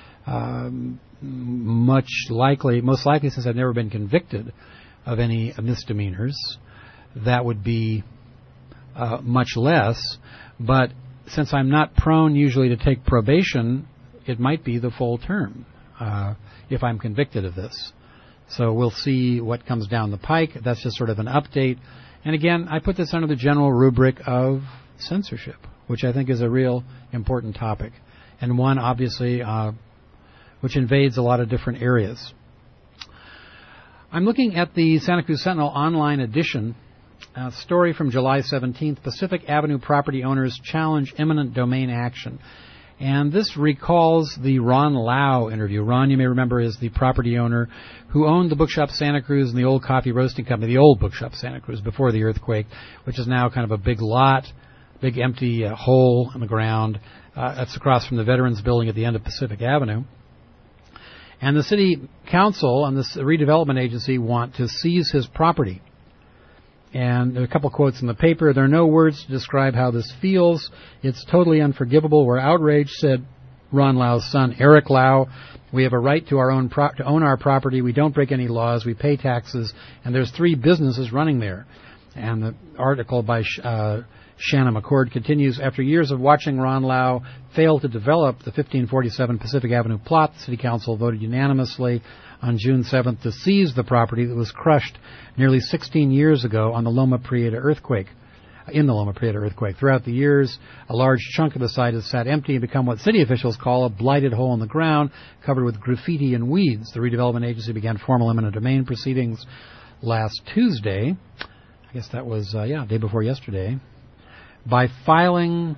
Most likely, since I've never been convicted of any misdemeanors, that would be much less. But since I'm not prone usually to take probation, it might be the full term if I'm convicted of this. So we'll see what comes down the pike. That's just sort of an update. And again, I put this under the general rubric of censorship, which I think is a real important topic, and one, obviously, which invades a lot of different areas. I'm looking at the Santa Cruz Sentinel online edition, a story from July 17th, Pacific Avenue property owners challenge eminent domain action. And this recalls the Ron Lau interview. Ron, you may remember, is the property owner who owned the Bookshop Santa Cruz and the old coffee roasting company, the old Bookshop Santa Cruz, before the earthquake, which is now kind of a big lot, big empty hole in the ground. That's across from the Veterans Building at the end of Pacific Avenue. And the City Council and the Redevelopment Agency want to seize his property. And there are a couple quotes in the paper. There are no words to describe how this feels. It's totally unforgivable. We're outraged, said Ron Lau's son, Eric Lau. We have a right to to own our property. We don't break any laws. We pay taxes. And there's 3 businesses running there. And the article by Shanna McCord continues, after years of watching Ron Lau fail to develop the 1547 Pacific Avenue plot, the City Council voted unanimously on June 7th to seize the property that was crushed nearly 16 years ago on the Loma Prieta earthquake. Throughout the years, a large chunk of the site has sat empty and become what city officials call a blighted hole in the ground, covered with graffiti and weeds. The Redevelopment Agency began formal eminent domain proceedings last Tuesday. I guess that was, day before yesterday. By filing...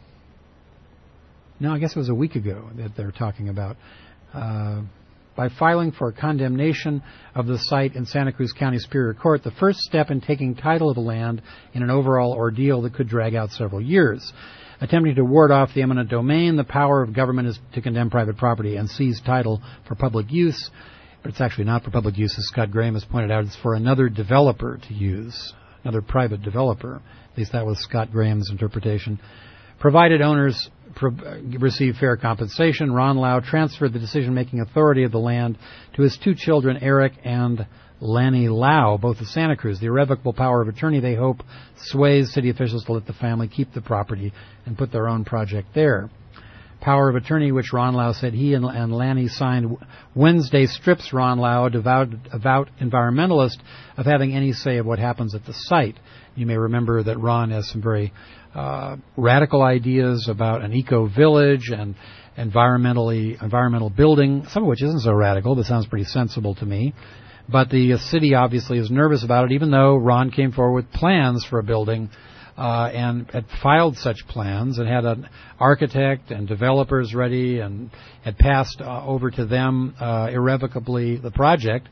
No, I guess it was a week ago that they're talking about. By filing for condemnation of the site in Santa Cruz County Superior Court, the first step in taking title of the land in an overall ordeal that could drag out several years. Attempting to ward off the eminent domain, the power of government is to condemn private property and seize title for public use. But it's actually not for public use, as Scott Graham has pointed out. It's for another developer to use, another private developer. At least that was Scott Graham's interpretation. Provided owners receive fair compensation. Ron Lau transferred the decision-making authority of the land to his two children, Eric and Lanny Lau, both of Santa Cruz. The irrevocable power of attorney, they hope, sways city officials to let the family keep the property and put their own project there. Power of attorney, which Ron Lau said he and Lanny signed Wednesday, strips Ron Lau, a devout environmentalist, of having any say of what happens at the site. You may remember that Ron has some very radical ideas about an eco-village and environmental building, some of which isn't so radical, but sounds pretty sensible to me. But the city obviously is nervous about it, even though Ron came forward with plans for a building and had filed such plans and had an architect and developers ready and had passed over to them irrevocably the project.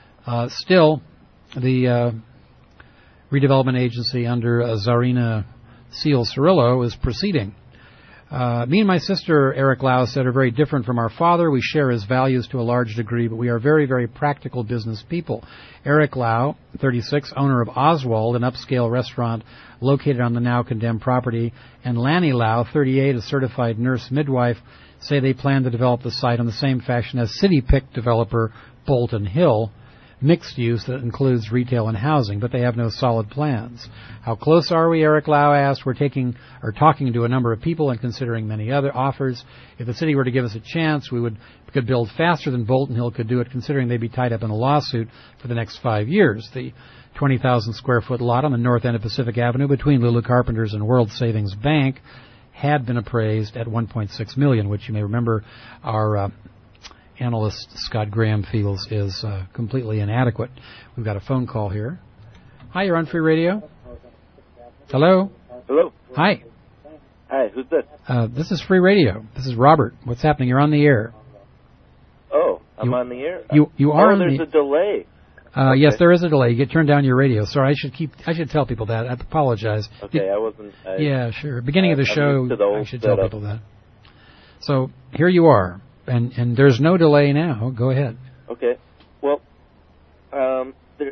Still, the redevelopment agency under Zarina Seal Cirillo is proceeding. Me and my sister, Eric Lau, said, are very different from our father. We share his values to a large degree, but we are very, very practical business people. Eric Lau, 36, owner of Oswald, an upscale restaurant located on the now condemned property, and Lanny Lau, 38, a certified nurse midwife, say they plan to develop the site in the same fashion as City Pick developer Bolton Hill, mixed use that includes retail and housing, but they have no solid plans. How close are we, Eric Lau asked. We're talking to a number of people and considering many other offers. If the city were to give us a chance, we could build faster than Bolton Hill could do it, considering they'd be tied up in a lawsuit for the next 5 years. The 20,000 square foot lot on the north end of Pacific Avenue between Lulu Carpenter's and World Savings Bank had been appraised at $1.6 million, which you may remember our analyst Scott Graham feels is completely inadequate. We've got a phone call here. Hi, you're on Free Radio. Hello? Hello. Hi. Hi, who's this? This is Free Radio. This is Robert. What's happening? You're on the air. Oh, I'm on the air? You are on there's a delay. Okay. Yes, there is a delay. You turn down your radio. Sorry, I should tell people that. I apologize. Okay, I wasn't... yeah, sure. Beginning of the show, I should tell people that. So, here you are. And there's no delay now. Go ahead. Okay. Well, I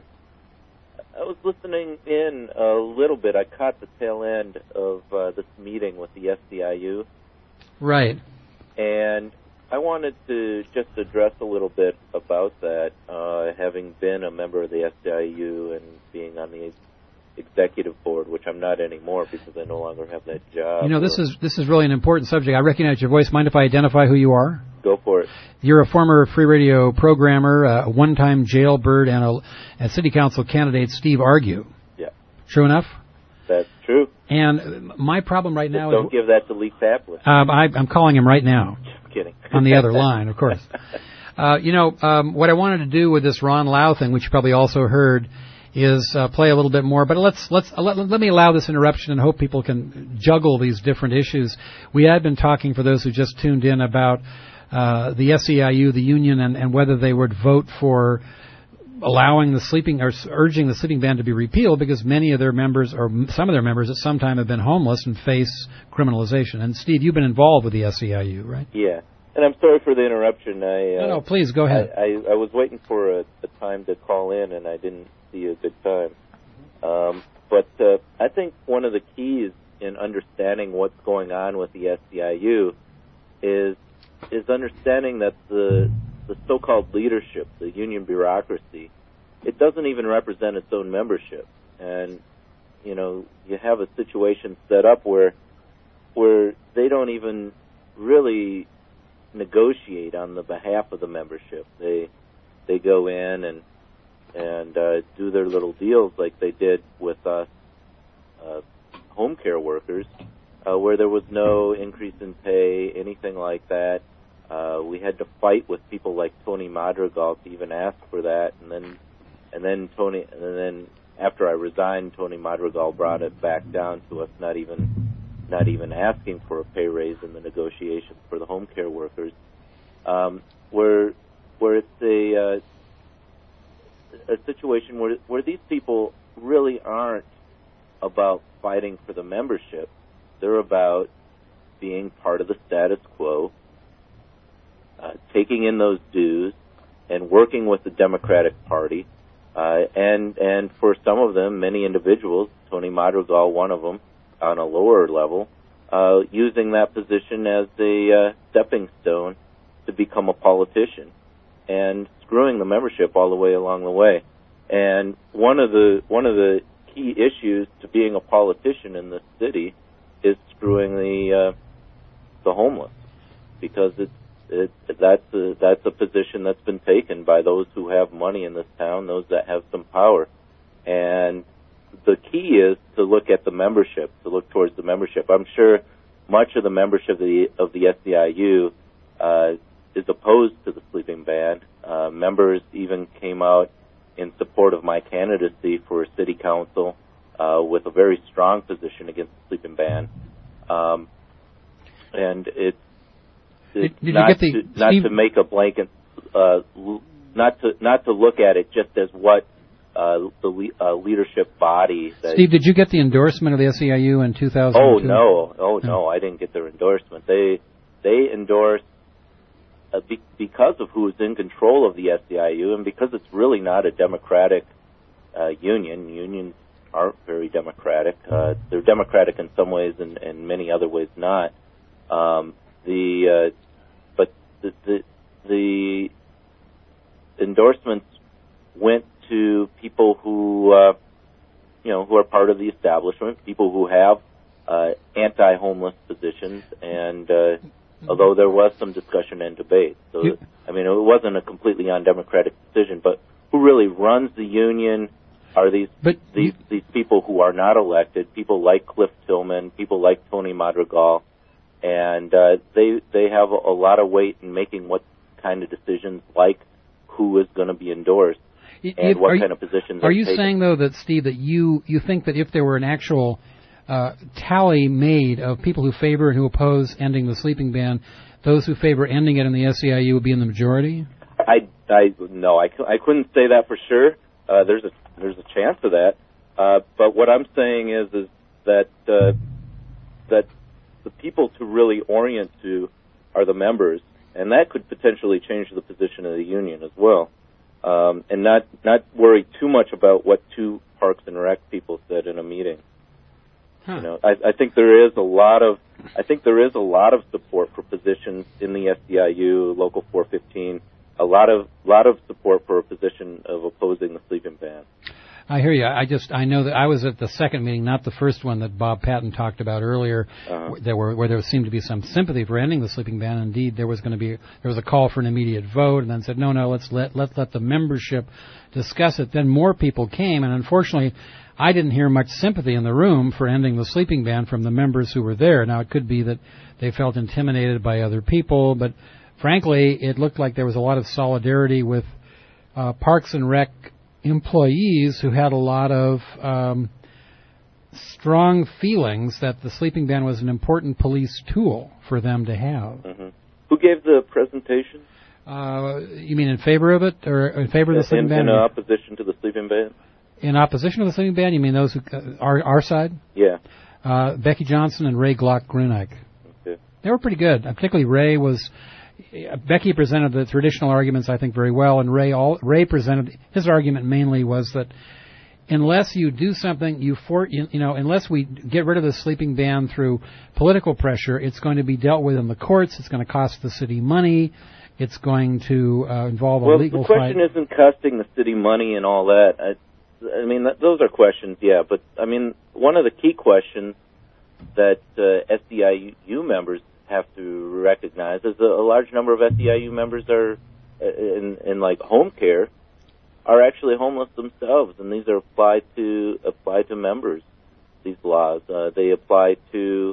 was listening in a little bit. I caught the tail end of this meeting with the SEIU. Right. And I wanted to just address a little bit about that, having been a member of the SEIU and being on the executive board, which I'm not anymore because I no longer have that job. You know, this is really an important subject. I recognize your voice. Mind if I identify who you are? Go for it. You're a former Free Radio programmer, a one-time jailbird, and a city council candidate, Steve Argue. Yeah. True enough? That's true. And my problem right now don't give that to Lee Taplin. I'm calling him right now. Just kidding. On the other line, of course. What I wanted to do with this Ron Lau thing, which you probably also heard, is play a little bit more. But let me allow this interruption and hope people can juggle these different issues. We had been talking, for those who just tuned in, about the SEIU, the union, and whether they would vote for allowing the sleeping or urging the sleeping ban to be repealed, because many of their members, or some of their members, at some time have been homeless and face criminalization. And Steve, you've been involved with the SEIU, right? Yeah. And I'm sorry for the interruption. No, please go ahead. I was waiting for a time to call in, and I didn't see a good time. But I think one of the keys in understanding what's going on with the SEIU is understanding that the so-called leadership, the union bureaucracy, it doesn't even represent its own membership. And, you have a situation set up where they don't even really negotiate on the behalf of the membership. They go in and do their little deals like they did with us home care workers, where there was no increase in pay, anything like that. We had to fight with people like Tony Madrigal to even ask for that, and then after I resigned, Tony Madrigal brought it back down to us not even asking for a pay raise in the negotiations for the home care workers, where it's a situation where these people really aren't about fighting for the membership. They're about being part of the status quo, taking in those dues, and working with the Democratic Party. And for some of them, many individuals, Tony Madrigal, one of them, on a lower level, using that position as a stepping stone to become a politician, and screwing the membership all the way along the way. And one of the key issues to being a politician in this city is screwing the homeless, because that's a position that's been taken by those who have money in this town, those that have some power. And the key is to look at the membership, to look towards the membership. I'm sure much of the membership of the SEIU is opposed to the sleeping ban. Members even came out in support of my candidacy for city council with a very strong position against the sleeping ban. And it's not to make a blanket, not to look at it just as what the leadership body. Steve, did you get the endorsement of the SEIU in 2002? Oh no, I didn't get their endorsement. They endorsed because of who is in control of the SEIU, and because it's really not a democratic union. Unions aren't very democratic. They're democratic in some ways, and in many other ways not. But the endorsements went to people who who are part of the establishment, people who have anti-homeless positions, and although there was some discussion and debate. So, it wasn't a completely undemocratic decision, but who really runs the union are these people who are not elected, people like Cliff Tillman, people like Tony Madrigal, and they have a lot of weight in making what kind of decisions, like who is going to be endorsed and what kind of positions are you taken. Saying, though, that, Steve, that you think that if there were an actual tally made of people who favor and who oppose ending the sleeping ban, those who favor ending it in the SEIU would be in the majority? No, I couldn't say that for sure. There's a chance of that. But what I'm saying is that that the people to really orient to are the members, and that could potentially change the position of the union as well. And not worry too much about what two Parks and Rec people said in a meeting. Huh. I think there is a lot of support for positions in the SEIU, Local 415. A lot of support for a position of opposing the sleeping ban. I hear you. I know that I was at the second meeting, not the first one that Bob Patton talked about earlier, where there seemed to be some sympathy for ending the sleeping ban. Indeed, there was a call for an immediate vote, and then said no, let's let the membership discuss it. Then more people came, and unfortunately, I didn't hear much sympathy in the room for ending the sleeping ban from the members who were there. Now, it could be that they felt intimidated by other people, but frankly, it looked like there was a lot of solidarity with Parks and Rec employees who had a lot of strong feelings that the sleeping ban was an important police tool for them to have. Mm-hmm. Who gave the presentation? You mean in favor of it, or in favor of the sleeping ban? In opposition to the sleeping ban? In opposition to the sleeping ban? You mean those who our side? Yeah. Becky Johnson and Ray Glock-Gruneich. Okay. They were pretty good. Particularly Ray was... Becky presented the traditional arguments, I think, very well, and Ray presented his argument mainly was that unless you do something, unless we get rid of the sleeping ban through political pressure, it's going to be dealt with in the courts. It's going to cost the city money. It's going to involve a legal fight. Well, the question isn't costing the city money and all that. Those are questions, yeah. But one of the key questions that SEIU members have to recognize is a large number of SEIU members are in like home care are actually homeless themselves, and these are applied to members. These laws they apply to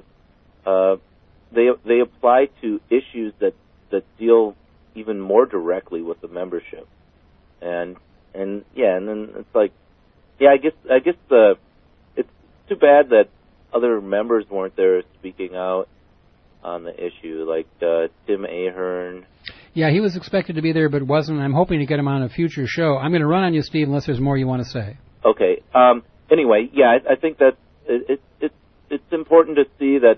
issues that deal even more directly with the membership, and then it's like, I guess it's too bad that other members weren't there speaking out on the issue, like Tim Ahern. Yeah, he was expected to be there, but wasn't. I'm hoping to get him on a future show. I'm going to run on you, Steve, unless there's more you want to say. Okay. Anyway, yeah, I think that it's important to see that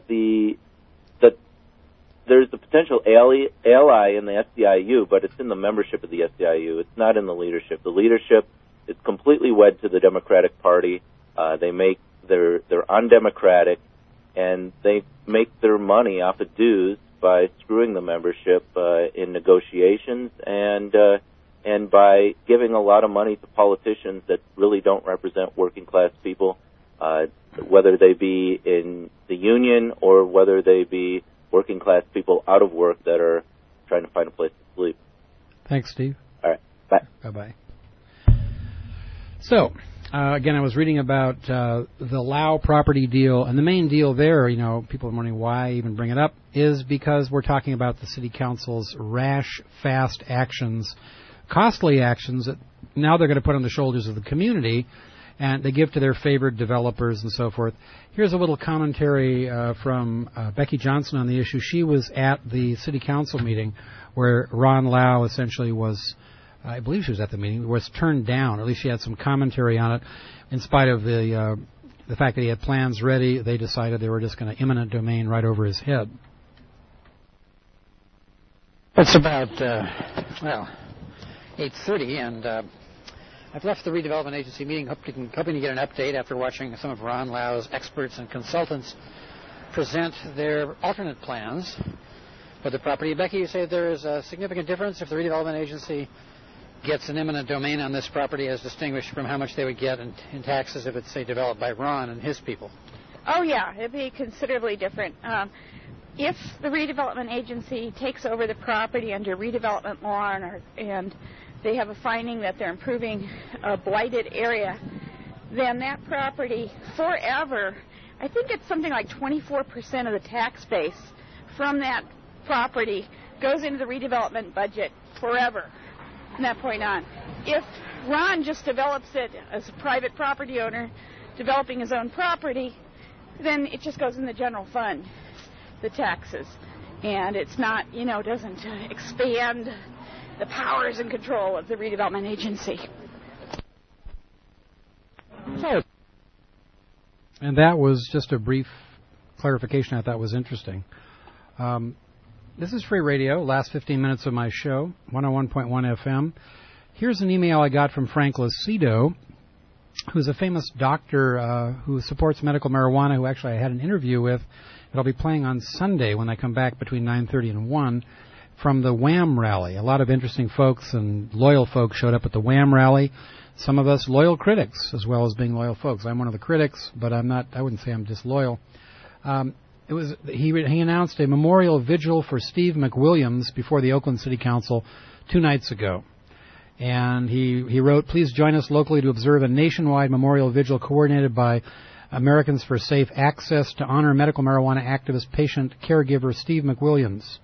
there's the potential ally in the SEIU, but it's in the membership of the SEIU. It's not in the leadership. The leadership is completely wed to the Democratic Party. They're undemocratic. and they make their money off of dues by screwing the membership in negotiations and by giving a lot of money to politicians that really don't represent working class people, whether they be in the union or whether they be working class people out of work that are trying to find a place to sleep. Thanks, Steve. All right. Bye. Bye-bye. So, again, I was reading about the Lau property deal, and the main deal there, people are wondering why I even bring it up, is because we're talking about the City Council's rash, fast actions, costly actions that now they're going to put on the shoulders of the community, and they give to their favored developers and so forth. Here's a little commentary from Becky Johnson on the issue. She was at the City Council meeting where Ron Lau essentially was, I believe she was at the meeting, was turned down. Or at least she had some commentary on it. In spite of the fact that he had plans ready, they decided they were just going to eminent domain right over his head. It's about, 8:30, and I've left the redevelopment agency meeting hoping to get an update after watching some of Ron Lau's experts and consultants present their alternate plans for the property. Becky, you say there is a significant difference if the redevelopment agency gets an eminent domain on this property as distinguished from how much they would get in taxes if it's, say, developed by Ron and his people. Oh, yeah, it'd be considerably different. If the redevelopment agency takes over the property under redevelopment law and they have a finding that they're improving a blighted area, then that property forever, I think it's something like 24% of the tax base from that property goes into the redevelopment budget forever from that point on. If Ron just develops it as a private property owner, developing his own property, then it just goes in the general fund, the taxes. And it's not, doesn't expand the powers and control of the redevelopment agency. And that was just a brief clarification I thought was interesting. This is Free Radio, last 15 minutes of my show, 101.1 FM. Here's an email I got from Frank Lucido, who's a famous doctor who supports medical marijuana, who actually I had an interview with that I'll be playing on Sunday when I come back between 9:30 and 1 from the Wham rally. A lot of interesting folks and loyal folks showed up at the Wham rally. Some of us loyal critics as well as being loyal folks. I'm one of the critics, but I wouldn't say I'm disloyal. He announced a memorial vigil for Steve McWilliams before the Oakland City Council 2 nights ago. And he wrote, "Please join us locally to observe a nationwide memorial vigil coordinated by Americans for Safe Access to honor medical marijuana activist, patient, caregiver Steve McWilliams."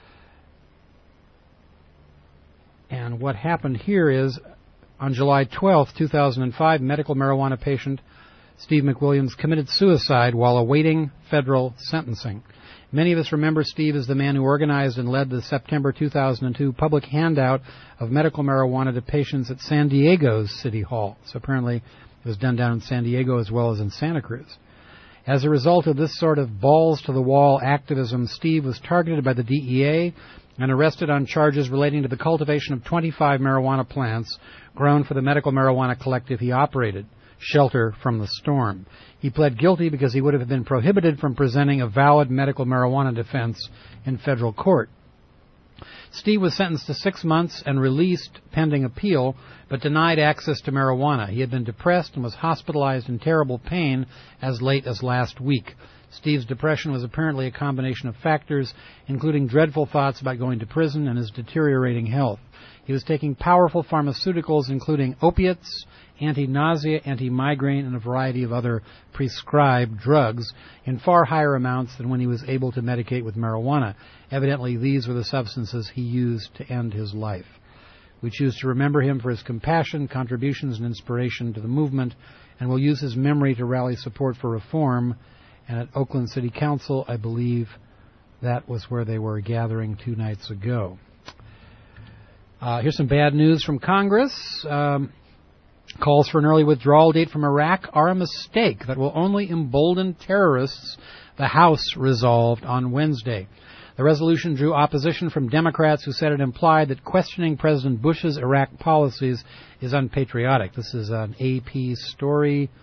And what happened here is, on July 12, 2005, medical marijuana patient Steve McWilliams committed suicide while awaiting federal sentencing. Many of us remember Steve as the man who organized and led the September 2002 public handout of medical marijuana to patients at San Diego's City Hall. So apparently it was done down in San Diego as well as in Santa Cruz. As a result of this sort of balls-to-the-wall activism, Steve was targeted by the DEA and arrested on charges relating to the cultivation of 25 marijuana plants grown for the medical marijuana collective he operated, Shelter from the Storm. He pled guilty because he would have been prohibited from presenting a valid medical marijuana defense in federal court. Steve was sentenced to 6 months and released pending appeal, but denied access to marijuana. He had been depressed and was hospitalized in terrible pain as late as last week. Steve's depression was apparently a combination of factors, including dreadful thoughts about going to prison and his deteriorating health. He was taking powerful pharmaceuticals, including opiates, anti-nausea, anti-migraine, and a variety of other prescribed drugs in far higher amounts than when he was able to medicate with marijuana. Evidently, these were the substances he used to end his life. We choose to remember him for his compassion, contributions, and inspiration to the movement, and will use his memory to rally support for reform. And at Oakland City Council, I believe that was where they were gathering 2 nights ago. Here's some bad news from Congress. Calls for an early withdrawal date from Iraq are a mistake that will only embolden terrorists, the House resolved on Wednesday. The resolution drew opposition from Democrats who said it implied that questioning President Bush's Iraq policies is unpatriotic. This is an AP story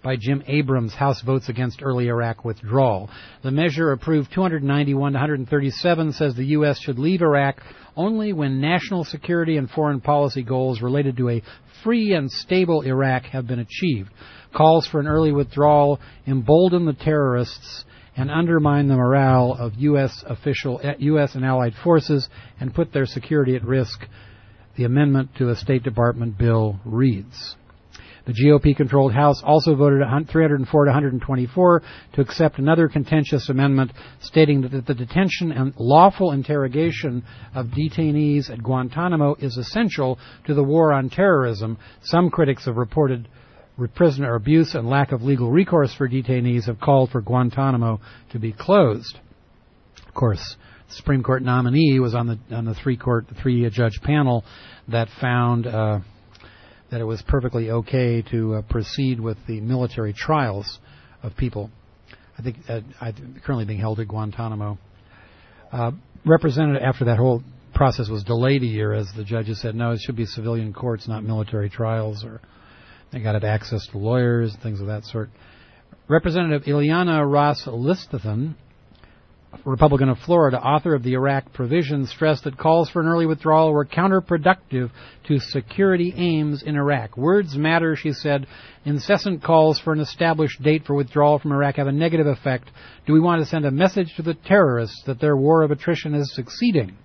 by Jim Abrams. House votes against early Iraq withdrawal. The measure, approved 291 to 137, says the U.S. should leave Iraq only when national security and foreign policy goals related to a free and stable Iraq have been achieved. Calls for an early withdrawal embolden the terrorists and undermine the morale of U.S. and allied forces and put their security at risk, the amendment to a State Department bill reads. The GOP-controlled House also voted 304 to 124 to accept another contentious amendment stating that the detention and lawful interrogation of detainees at Guantanamo is essential to the war on terrorism. Some critics have reported prisoner abuse and lack of legal recourse for detainees have called for Guantanamo to be closed. Of course, the Supreme Court nominee was on the three-judge panel that found that it was perfectly okay to proceed with the military trials of people, I think, currently being held at Guantanamo. Representative, after that whole process was delayed a year, as the judges said, no, it should be civilian courts, not military trials, or they got access to lawyers, things of that sort. Representative Ileana Ros-Listithan, Republican of Florida, author of the Iraq Provision, stressed that calls for an early withdrawal were counterproductive to security aims in Iraq. Words matter, she said. Incessant calls for an established date for withdrawal from Iraq have a negative effect. Do we want to send a message to the terrorists that their war of attrition is succeeding?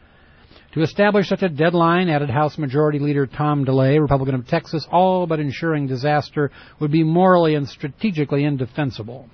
To establish such a deadline, added House Majority Leader Tom DeLay, Republican of Texas, all but ensuring disaster would be morally and strategically indefensible.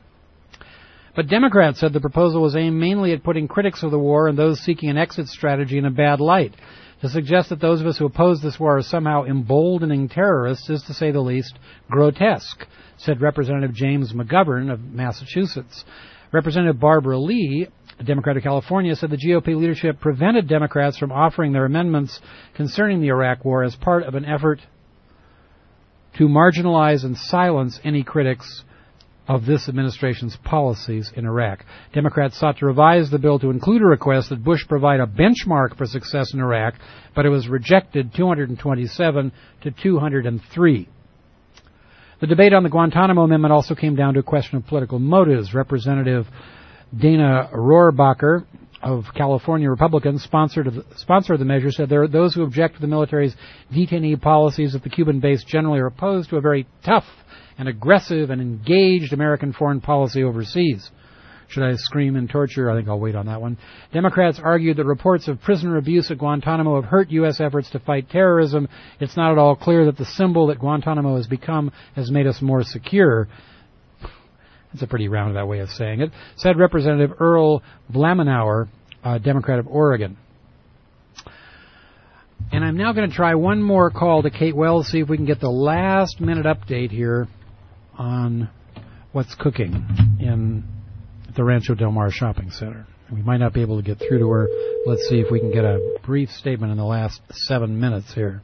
But Democrats said the proposal was aimed mainly at putting critics of the war and those seeking an exit strategy in a bad light. To suggest that those of us who oppose this war are somehow emboldening terrorists is, to say the least, grotesque, said Representative James McGovern of Massachusetts. Representative Barbara Lee, a Democrat of California, said the GOP leadership prevented Democrats from offering their amendments concerning the Iraq War as part of an effort to marginalize and silence any critics of this administration's policies in Iraq. Democrats sought to revise the bill to include a request that Bush provide a benchmark for success in Iraq, but it was rejected 227 to 203. The debate on the Guantanamo Amendment also came down to a question of political motives. Representative Dana Rohrabacher of California, Republican, sponsor of the measure, said there are those who object to the military's detainee policies at the Cuban base generally are opposed to a very tough and aggressive and engaged American foreign policy overseas. Should I scream in torture? I think I'll wait on that one. Democrats argued that reports of prisoner abuse at Guantanamo have hurt U.S. efforts to fight terrorism. It's not at all clear that the symbol that Guantanamo has become has made us more secure. That's a pretty roundabout way of saying it, said Representative Earl Blumenauer, Democrat of Oregon. And I'm now going to try one more call to Kate Wells, see if we can get the last-minute update here on what's cooking in the Rancho Del Mar Shopping Center. We might not be able to get through to her. Let's see if we can get a brief statement in the last 7 minutes here.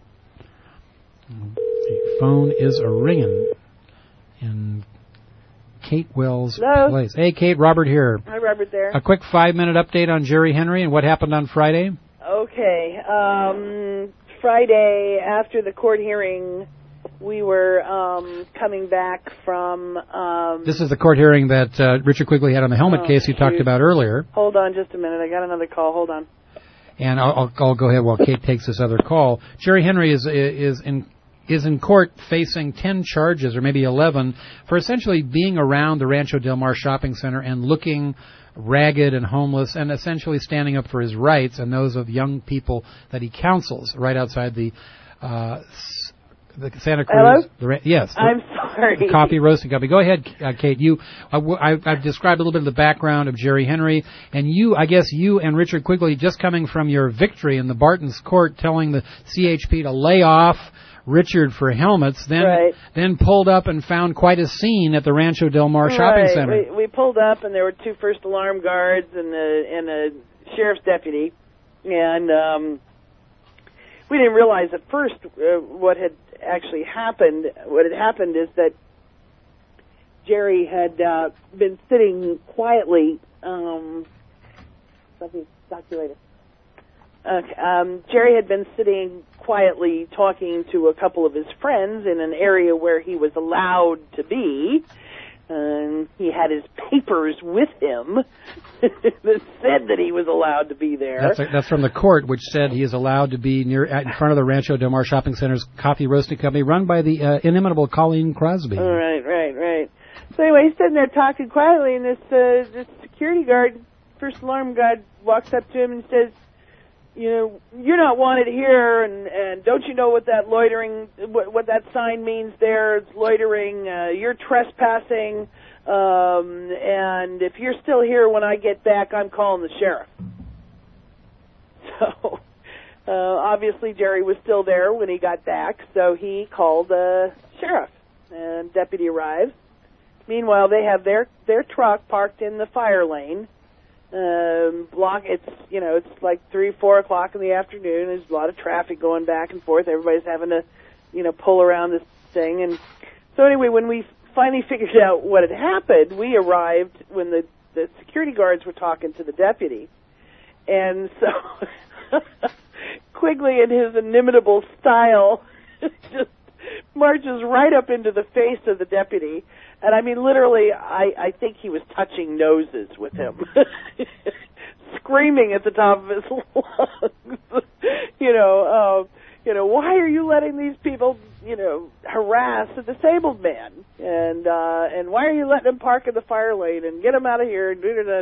The phone is a-ringing in Kate Wells' place. Hey, Kate, Robert here. Hi, Robert there. A quick 5-minute update on Jerry Henry and what happened on Friday. Okay. Friday, after the court hearing, we were coming back from... this is the court hearing that Richard Quigley had on the helmet case you talked about earlier. Hold on just a minute. I got another call. Hold on. And I'll go ahead while Kate takes this other call. Jerry Henry is in court facing 10 charges, or maybe 11, for essentially being around the Rancho Del Mar Shopping Center and looking ragged and homeless and essentially standing up for his rights and those of young people that he counsels right outside the Santa Cruz. Hello? Yes. I'm sorry. The coffee roasting company. Go ahead, Kate. I've described a little bit of the background of Jerry Henry, and I guess you and Richard Quigley, just coming from your victory in the Barton's court telling the CHP to lay off Richard for helmets, then pulled up and found quite a scene at the Rancho Del Mar Shopping Center. We pulled up, and there were 2 first alarm guards and a sheriff's deputy, and we didn't realize at first what had actually happened. What had happened is that Jerry had been sitting quietly. Talk to you later. Jerry had been sitting quietly talking to a couple of his friends in an area where he was allowed to be. He had his papers with him that said that he was allowed to be there. That's from the court, which said he is allowed to be in front of the Rancho Del Mar Shopping Center's coffee roasting company, run by the inimitable Colleen Crosby. Right. So anyway, he's sitting there talking quietly, and this security guard, first alarm guard, walks up to him and says, you're not wanted here, and don't you know what that loitering, what that sign means there? It's loitering. You're trespassing, and if you're still here when I get back, I'm calling the sheriff. So obviously Jerry was still there when he got back, so he called the sheriff, and deputy arrives. Meanwhile, they have their truck parked in the fire lane. It's like 3-4 o'clock in the afternoon. There's a lot of traffic going back and forth. Everybody's having to pull around this thing. And so anyway, when we finally figured out what had happened, we arrived when the security guards were talking to the deputy. And so Quigley, in his inimitable style, just marches right up into the face of the deputy. And I mean, literally, I think he was touching noses with him, screaming at the top of his lungs. Why are you letting these people, harass a disabled man? And why are you letting them park in the fire lane and get them out of here?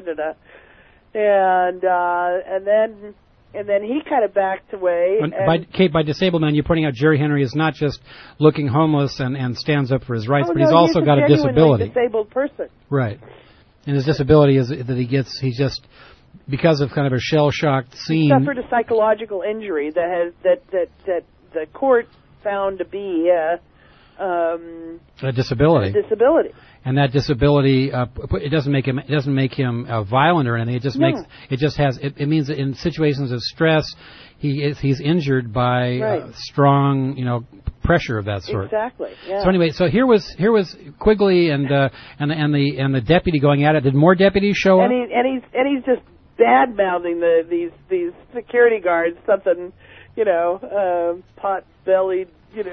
And then he kind of backed away. By disabled man, you're pointing out Jerry Henry is not just looking homeless and stands up for his rights, but he's also got a disability. Disabled person. Right. And his disability is that he's just, because of kind of a shell-shocked scene. He suffered a psychological injury that the court found to be a disability. A disability. And that disability, it doesn't make him violent or anything. It means that in situations of stress, he's injured by strong, pressure of that sort. Exactly. Yeah. So anyway, here was Quigley and the deputy going at it. Did more deputies show up? And he's just bad mouthing these security guards something, pot bellied,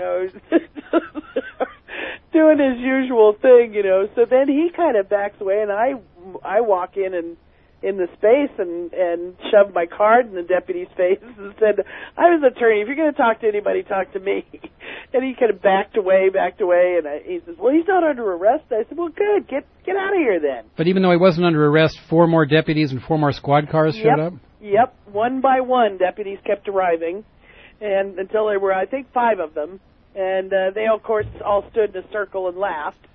doing his usual thing, So then he kind of backs away, and I walk in the space and shoved my card in the deputy's face and said, "I'm his attorney. If you're going to talk to anybody, talk to me." And he kind of backed away, and he says, "Well, he's not under arrest." I said, "Well, good. Get out of here then." But even though he wasn't under arrest, 4 more deputies and 4 more squad cars showed up? Yep. One by one, deputies kept arriving, and until there were, I think, 5 of them. And they, of course, all stood in a circle and laughed,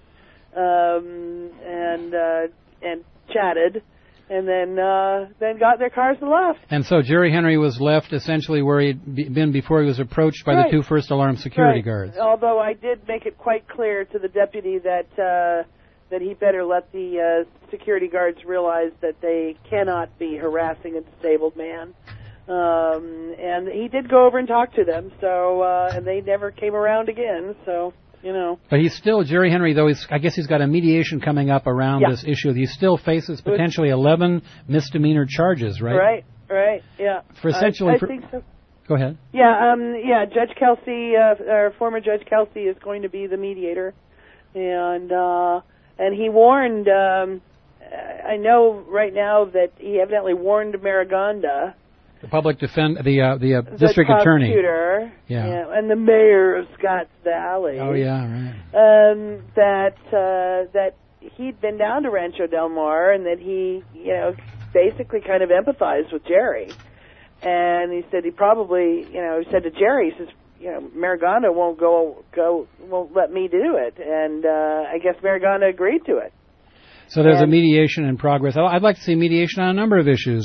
and chatted, and then got in their cars and left. And so Jerry Henry was left essentially where he'd been before he was approached by the 2 first alarm security guards. Although I did make it quite clear to the deputy that he better let the security guards realize that they cannot be harassing a disabled man. And he did go over and talk to them, so, and they never came around again, so, But he's still, Jerry Henry, though, I guess he's got a mediation coming up around this issue. He still faces potentially 11 misdemeanor charges, right? Right, yeah. For essentially... I think so. Go ahead. Yeah, Judge Kelsey, our former Judge Kelsey is going to be the mediator, and he warned, I know right now that he evidently warned Mariganda, the public the district attorney, and the mayor of Scotts Valley. Oh yeah, right. That he'd been down to Rancho Del Mar and that he, basically kind of empathized with Jerry, and he said he probably, said to Jerry, he says, Mariganda won't let me do it, and I guess Mariganda agreed to it. So there's a mediation in progress. I'd like to see mediation on a number of issues.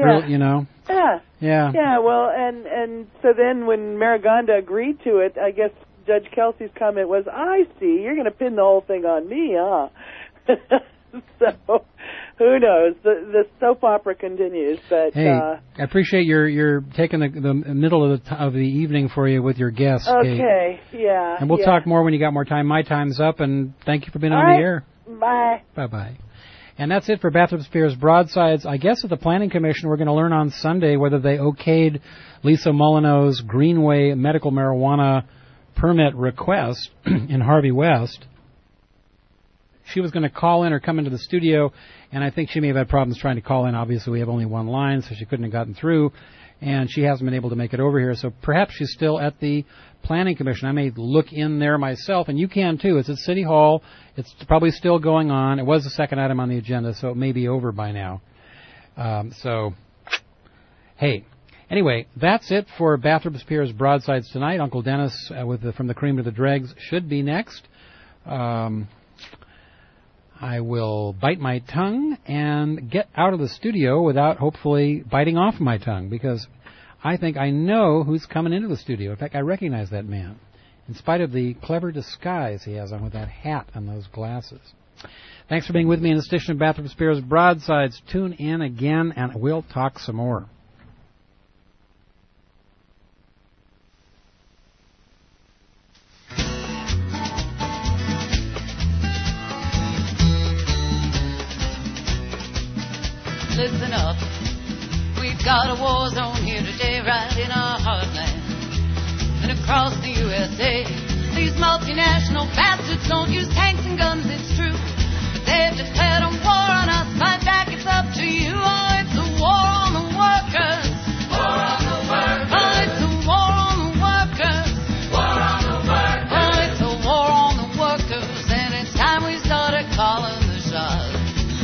Yeah, well, and so then when Mariganda agreed to it, I guess Judge Kelsey's comment was, "I see, you're going to pin the whole thing on me, huh?" So, who knows? The soap opera continues, but hey, I appreciate your taking the middle of the evening for you with your guests. Okay, Kate. Yeah. And we'll talk more when you got more time. My time's up, and thank you for being on the air. Bye. Bye-bye. And that's it for Bathurst Piers Broadsides. I guess at the Planning Commission we're going to learn on Sunday whether they okayed Lisa Molyneux's Greenway medical marijuana permit request in Harvey West. She was going to call in or come into the studio, and I think she may have had problems trying to call in. Obviously, we have only one line, so she couldn't have gotten through, and she hasn't been able to make it over here. So perhaps she's still at the Planning Commission. I may look in there myself, and you can too. It's at City Hall. It's probably still going on. It was the second item on the agenda, so it may be over by now. Hey. Anyway, that's it for Bathurst Piers Broadsides tonight. Uncle Dennis from the Cream to the Dregs should be next. I will bite my tongue and get out of the studio without hopefully biting off my tongue, because I think I know who's coming into the studio. In fact, I recognize that man, in spite of the clever disguise he has on with that hat and those glasses. Thanks for being with me in this edition of Bathurst Piers Broadsides. Tune in again, and we'll talk some more. Listen up, we've got a war zone here today, right in our heartland. And across the USA, these multinational bastards don't use tanks and guns, it's true. But they've declared a war on us, fight back, it's up to you. Oh, it's a war on the workers. War on the workers. Oh, it's a war on the workers. War on the workers. Oh, it's a war on the workers. And it's time we started calling the shots.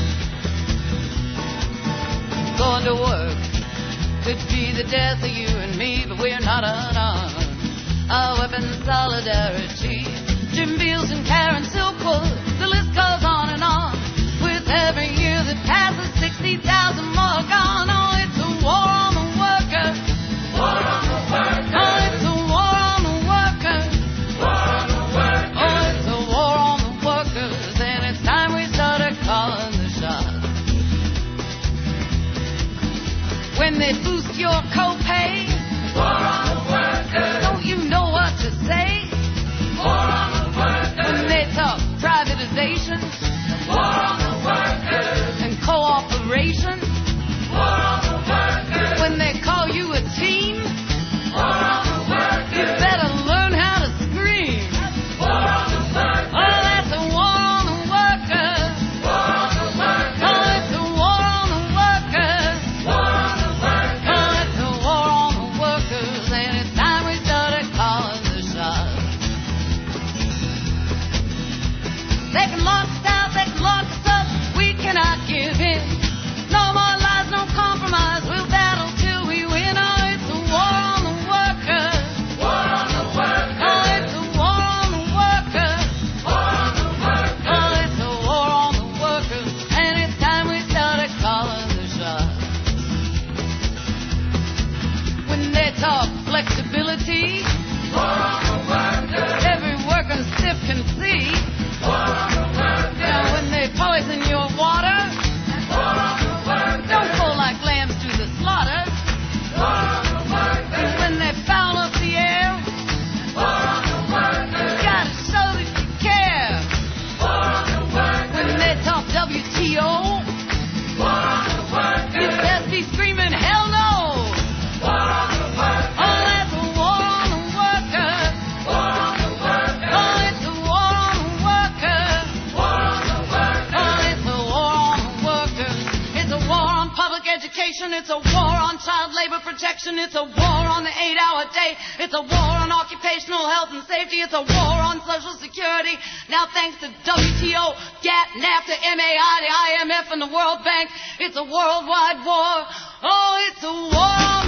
Going to work could be the death of you and me, but we're not unarmed. Our weapons, solidarity. Jim Beals and Karen Silkwood, the list goes on and on. With every year that passes, 60,000 more gone. Oh, it's a war on the workers. War on the workers. Oh, it's a war on the workers. War on the workers. Oh, it's a war on the workers, and it's time we started calling the shots. When they boost your copay, war on the workers. Don't you know what to say? War on the workers. When they talk privatization, war on the workers. And cooperation, war on the workers. When they call you a team, war on the workers. You better learn how to scream. War on the workers. Oh, that's a war on the workers. War on the workers. Oh, it's a war on the workers. War on the workers. Oh, it's a war on the workers, and it's time we started calling the shots. They can lock us out, they can lock us up, we cannot give in. No more lies, no compromise, we'll battle till we win. Oh, it's a war on the workers. War on the workers. Oh, it's a war on the workers. War on the workers. Oh, it's a war on the workers, and it's time we started calling the shots. When they talk flexibility, war on the workers. Every working stiff can see. War on the workers. You know, when they poison your water, war on the workers. Don't go like lambs to the slaughter. War on the workers. And when they foul up the air, war on the workers. You gotta show that you care. War on the workers. When they talk WTO, war on the workers. You best be screaming hell no. War on the workers. Oh, that's a war on the workers. War on the workers. Oh, it's a war on the workers. War on the workers. Oh, it's a war on the workers. It's a war on public education. It's a war on child labor protection. It's a war on the 8-hour day. It's a war on occupational health and safety. It's a war on Social Security. Now, thanks to WTO, GATT, NAFTA, MAI, the IMF, and the World Bank, it's a worldwide war. Oh, it's a war on